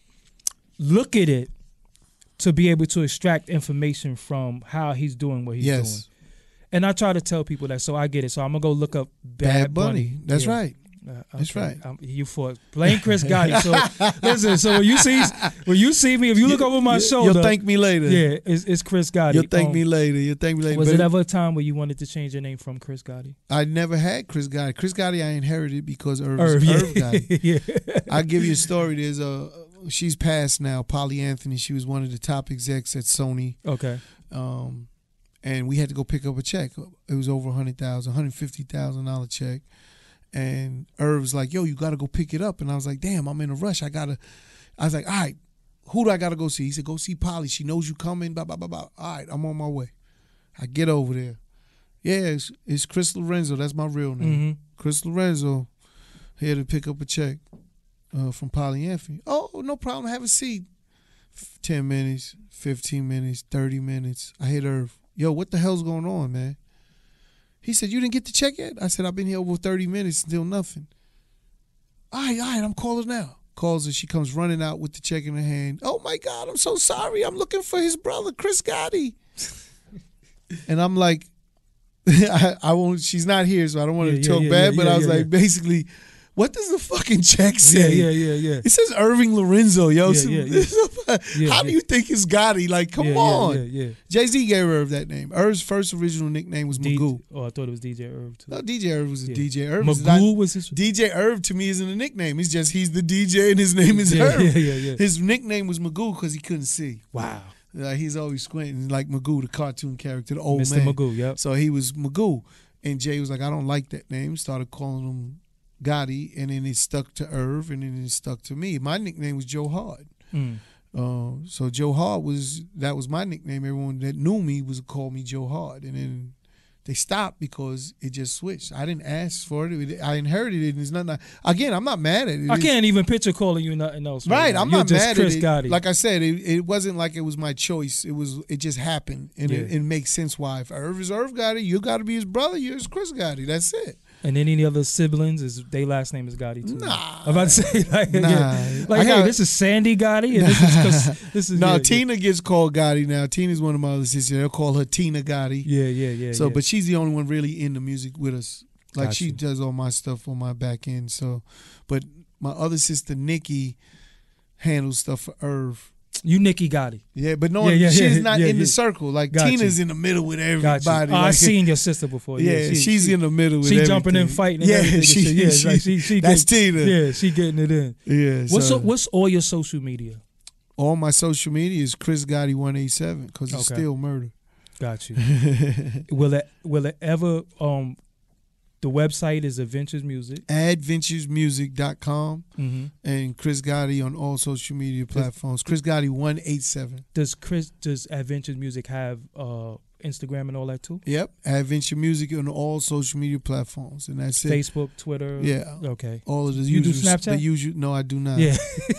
look at it to be able to extract information from how he's doing what he's Yes. doing. And I try to tell people that, so I get it. So I'm gonna go look up Bad, Bad Bunny. That's Yeah. right. Uh, That's okay. right. Um, you for blame Chris Gotti. So listen. So when you see when you see me, if you look over my You- shoulder, You'll thank me later. yeah, it's, it's Chris Gotti. You'll thank Um, me later. You'll thank me later. Was But it ever a time where you wanted to change your name from Chris Gotti? I never had Chris Gotti. Chris Gotti I inherited because Irv, Irv, Irv, yeah. Gotti. yeah. I'll give you a story. There's a she's passed now, Polly Anthony. She was one of the top execs at Sony. Okay. Um, and we had to go pick up a check. It was over a hundred thousand, hundred fifty thousand dollar check. And Irv was like, "Yo, you got to go pick it up." And I was like, "Damn, I'm in a rush. I gotta." I was like, "All right, who do I gotta go see?" He said, "Go see Polly. She knows you coming." Blah blah blah blah. All right, I'm on my way. I get over there. Yeah, it's, it's Chris Lorenzo. That's my real name. Mm-hmm. Chris Lorenzo here to pick up a check uh, from Polly Anthony. Oh, no problem. Have a seat. F- Ten minutes, fifteen minutes, thirty minutes. I hit Irv. Yo, what the hell's going on, man? He said, "You didn't get the check yet?" I said, "I've been here over thirty minutes, still nothing." All right, all right, I'm calling now. Calls her. She comes running out with the check in her hand. "Oh, my God, I'm so sorry. I'm looking for his brother, Chris Gotti." And I'm like, I, I won't, she's not here, so I don't want to Yeah, yeah, talk yeah, bad, yeah, but yeah, I was yeah, like, yeah. basically, what does the fucking check Yeah, say? yeah, yeah, yeah. It says Irving Lorenzo, yo. Yeah, So- yeah, yeah. Yeah, How do yeah. you think it's Gotti? Like, come yeah, on. Yeah, yeah, yeah. Jay-Z gave Irv that name. Irv's first original nickname was D- Magoo. Oh, I thought it was D J Irv too. No, D J Irv was a Yeah. D J. Irv is not, Magoo was his. D J Irv to me isn't a nickname. It's just he's the D J and his name is Yeah, Irv. yeah, yeah, yeah. His nickname was Magoo because he couldn't see. Wow. Uh, he's always squinting like Magoo, the cartoon character, the old Mister man. Magoo, yep. So he was Magoo. And Jay was like, "I don't like that name." Started calling him Gotti, and then it stuck to Irv, and then it stuck to me. My nickname was Joe Hard. Mm. Uh, so Joe Hard was, that was my nickname. Everyone that knew me was call me Joe Hard. And then they stopped because it just switched. I didn't ask for it. It- I inherited it, and there's nothing. I, again, I'm not mad at it. I It's- can't even picture calling you nothing else. Right, now. I'm You're not just mad Chris at it. Gotti. Like I said, it, it wasn't like it was my choice. It was, it just happened, and it, Yeah. it makes sense why. If Irv is Irv Gotti, you got to be his brother. You're his Chris Gotti. That's it. And then any other siblings, is their last name is Gotti too. Nah. I'm about to say like, Nah. yeah. like I hey, got- this is Sandy Gotti, and this is 'cause- this is No, yeah, Tina gets called Gotti now. Tina's one of my other sisters. They'll call her Tina Gotti. Yeah, yeah, yeah. So, yeah. but she's the only one really in the music with us. Like Got she you. does all my stuff on my back end. So, but my other sister Nikki handles stuff for Irv. You Nikki Gotti. Yeah, but no, Yeah, yeah, she's yeah, not yeah, in yeah. the circle. Like Got Tina's you. in the middle with Got you. everybody. Oh, I like, seen your sister before. Yeah, Yeah, she, she's she, in the middle with She everything. jumping in, fighting. And yeah, everything. she, and shit. yeah, she, like she, she that's get- Tina. Yeah, she getting it in. Yeah. What's so, what's all your social media? all my social media is Chris Gotti one eight seven because it's Okay. still murder. Got you. will it will it ever um the website is Adventures Music. adventures music dot com Mm-hmm. and Chris Gotti on all social media platforms. Chris Gotti one eight seven. Does Chris does Adventures Music have uh Instagram and all that too? Yep. Adventure Music on all social media platforms. And that's it. Facebook, Twitter. Yeah. Okay. All of the You do usual, Snapchat? The usual, no, I do not. Yeah.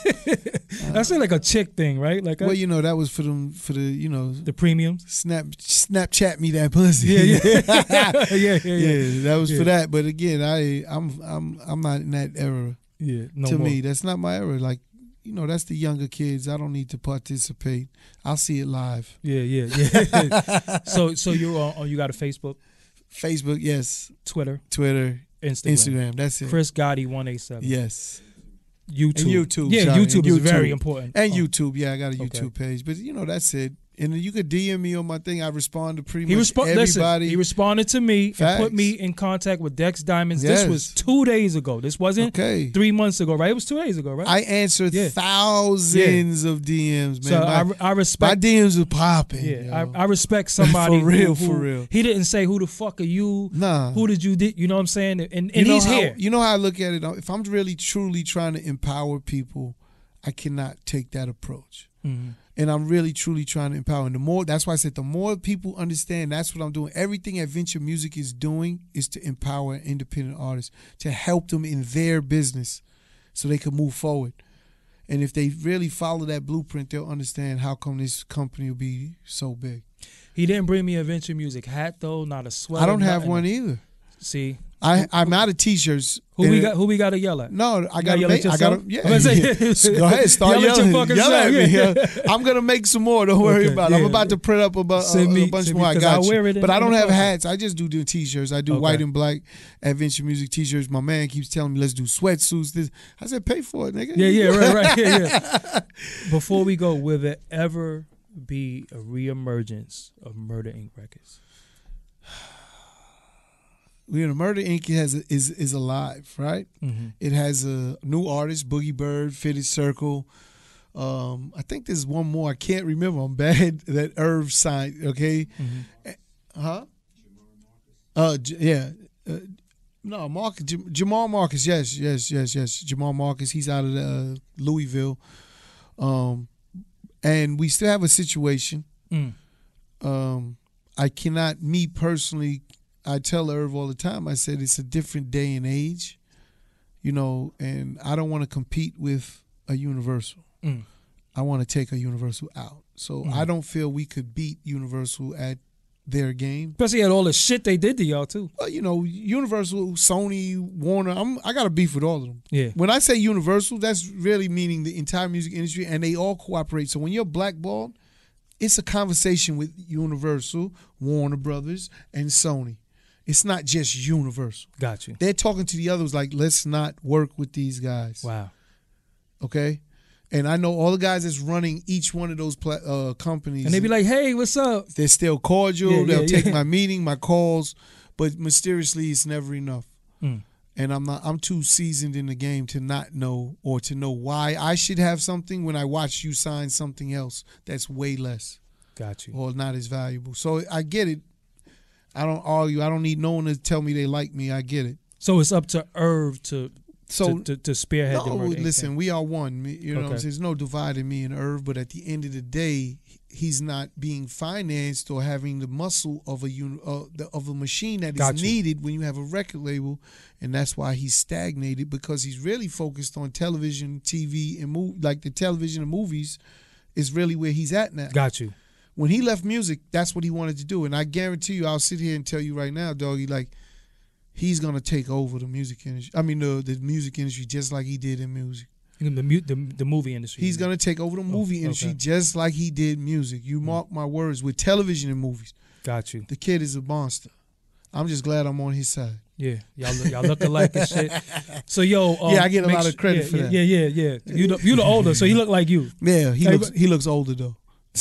That's like a chick thing, right? Like a, Well, you know, that was for them, for the, you know, the premiums. snap, Snapchat me that pussy. Yeah, yeah. yeah, yeah, yeah. Yeah, that was Yeah. for that. But again, I, I'm, I'm, I'm not in that era. Yeah. No to more. me, that's not my era. Like, you know, that's the younger kids. I don't need to participate. I'll see it live. Yeah, yeah, yeah. so so you're on, oh, you got a Facebook, Facebook, yes. Twitter, Twitter, Instagram. Instagram. That's it. Chris Gotti one eight seven. Yes. YouTube. And YouTube, Yeah, sorry, YouTube and is YouTube. very important. And Oh. YouTube, yeah, I got a Okay. YouTube page. But you know, that's it. And you could D M me on my thing. I respond to pretty He much respo- listen, everybody. he responded to me and Facts. put me in contact with Dex Diamonds. Yes. This was two days ago. This wasn't okay. three months ago, right? It was two days ago, right? I answer Yeah. thousands of D Ms, man. so my, I, I my respect. D Ms are popping. Yeah, yo. I, I respect somebody For real, who, who- for real. He didn't say who the fuck are you. Nah. Who did you did? You know what I'm saying? And and you know he's how, here. You know how I look at it? If I'm really, truly trying to empower people, I cannot take that approach. Mhm. And I'm really, truly trying to empower. And the more, that's why I said, the more people understand, that's what I'm doing. Everything Adventure Music is doing is to empower independent artists, to help them in their business so they can move forward. And if they really follow that blueprint, they'll understand how come this company will be so big. He didn't bring me a Adventure Music hat though, not a sweater. I don't have nothing. one either. See, I, I'm out of T-shirts. who And we it- got? Who we got to yell at? No, I You got to yell make. at I got to. yourself? Yeah. I was gonna say- Go ahead, start Yell at your yelling. fucking Yell at self, me. yeah. yeah. I'm gonna make some more. Don't worry Okay, about it. I'm yeah. about to print up a, bu- Send a, me- a bunch send me, more. I 'cause got I'll you. wear it in- but I in don't the have podcast. hats. I just do do T-shirts. I do Okay. white and black Adventure Music T-shirts. My man keeps telling me let's do sweatsuits. This I said pay for it, nigga. Yeah, yeah, right, right. Yeah, yeah. Before we go, will there ever be a reemergence of Murder Incorporated records? You know, Murder Incorporated has a, is is alive, right? Mm-hmm. It has a new artist, Boogie Bird, Fitted Circle. Um, I think there's one more. I can't remember. I'm bad that Irv signed. Okay, Mm-hmm. huh? Uh, J- yeah. Uh, no, Marcus, J- Jamal Marcus. Yes, yes, yes, yes. Jamal Marcus. He's out of uh, Louisville. Um, and we still have a situation. Mm. Um, I cannot, me personally, I tell Irv all the time, I said it's a different day and age, you know, and I don't want to compete with a Universal. Mm. I want to take a Universal out. So Mm. I don't feel we could beat Universal at their game. Especially at all the shit they did to y'all too. Well, you know, Universal, Sony, Warner, I'm, I got a beef with all of them. Yeah. When I say Universal, that's really meaning the entire music industry, and they all cooperate. So when you're blackballed, it's a conversation with Universal, Warner Brothers, and Sony. It's not just Universal. Got you. They're talking to the others like, let's not work with these guys. Wow. Okay? And I know all the guys that's running each one of those pla- uh, companies. And they be like, "Hey, what's up?" they're still cordial. Yeah, They'll yeah, take yeah. my meeting, my calls, but mysteriously, it's never enough. Mm. And I'm not. I'm too seasoned in the game to not know or to know why I should have something when I watch you sign something else that's way less Got you. or not as valuable. So I get it. I don't argue. I don't need no one to tell me they like me. I get it. So it's up to Irv to So to, to, to spearhead the no, Murder Incorporated listen, we are one. Me- You know, what I'm Okay. saying? There's no dividing me and Irv, but at the end of the day, he's not being financed or having the muscle of a uni- uh, the, of a machine that is Got you. needed when you have a record label, and that's why he's stagnated because he's really focused on television, T V, and move like the television and movies is really where he's at now. Got you. When he left music, that's what he wanted to do, and I guarantee you, I'll sit here and tell you right now, doggy, like. He's gonna take over the music industry. I mean, the the music industry just like he did in music. The, mu- the, the movie industry. He's gonna take over the movie industry okay. just like he did music. You mark my words. With television and movies, Got you. the kid is a monster. I'm just glad I'm on his side. Yeah, y'all look, y'all look alike and shit. So yo, um, Yeah, I get a make lot of su- credit yeah, for yeah, that. Yeah, yeah, yeah. You the, you the older, so he look like you. Yeah, he Hey, looks but- he looks older though.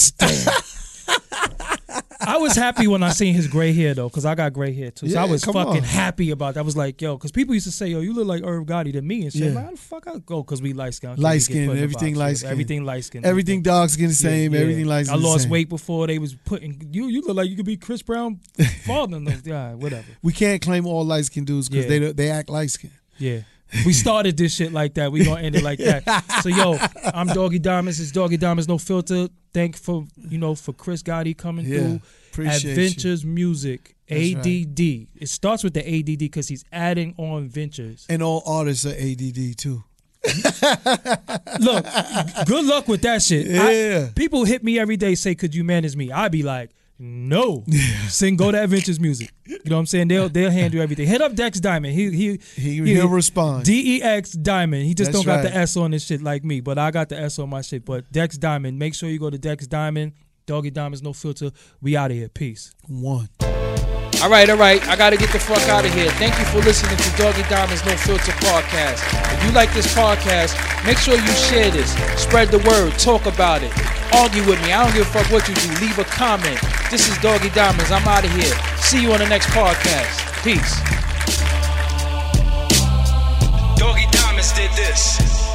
I was happy when I seen his gray hair though, cause I got gray hair too. So Yeah, I was come fucking on. happy about that. I was like, yo, cause people used to say, yo, you look like Irv Gotti to me and shit. Yeah. Like, how the fuck I go? Cause we light skin, Light skin, everything light skin. everything light skin, Everything dog skin the same. Yeah, yeah. Everything like I lost same. weight before they was putting you. You look like you could be Chris Brown father. No, yeah, whatever. We can't claim all light skin dudes because Yeah. they they act light skin. Yeah. We started this shit like that. We gonna end it like that. So yo, I'm Doggy Diamonds. It's Doggy Diamonds, no filter. Thank for you know for Chris Gotti coming Yeah, through. appreciate Adventures Music, That's A D D. It starts with the A D D because he's adding on ventures. And all artists are A D D too. Look, good luck with that shit. Yeah. I, people hit me every day, say, "Could you manage me?" I'd be like, "No." Sing, go to Adventures Music. You know what I'm saying? They'll they'll handle everything. Hit up Dex Diamond. He he He- he'll respond. D E X Diamond. He just That's don't got right. the S on his shit like me, but I got the S on my shit. But Dex Diamond. Make sure you go to Dex Diamond. Doggy Diamonds, no filter. We out of here. Peace. One. All right, all right. I got to get the fuck out of here. Thank you for listening to Doggy Diamonds No Filter podcast. If you like this podcast, make sure you share this. Spread the word. Talk about it. Argue with me. I don't give a fuck what you do. Leave a comment. This is Doggy Diamonds. I'm out of here. See you on the next podcast. Peace. Doggy Diamonds did this.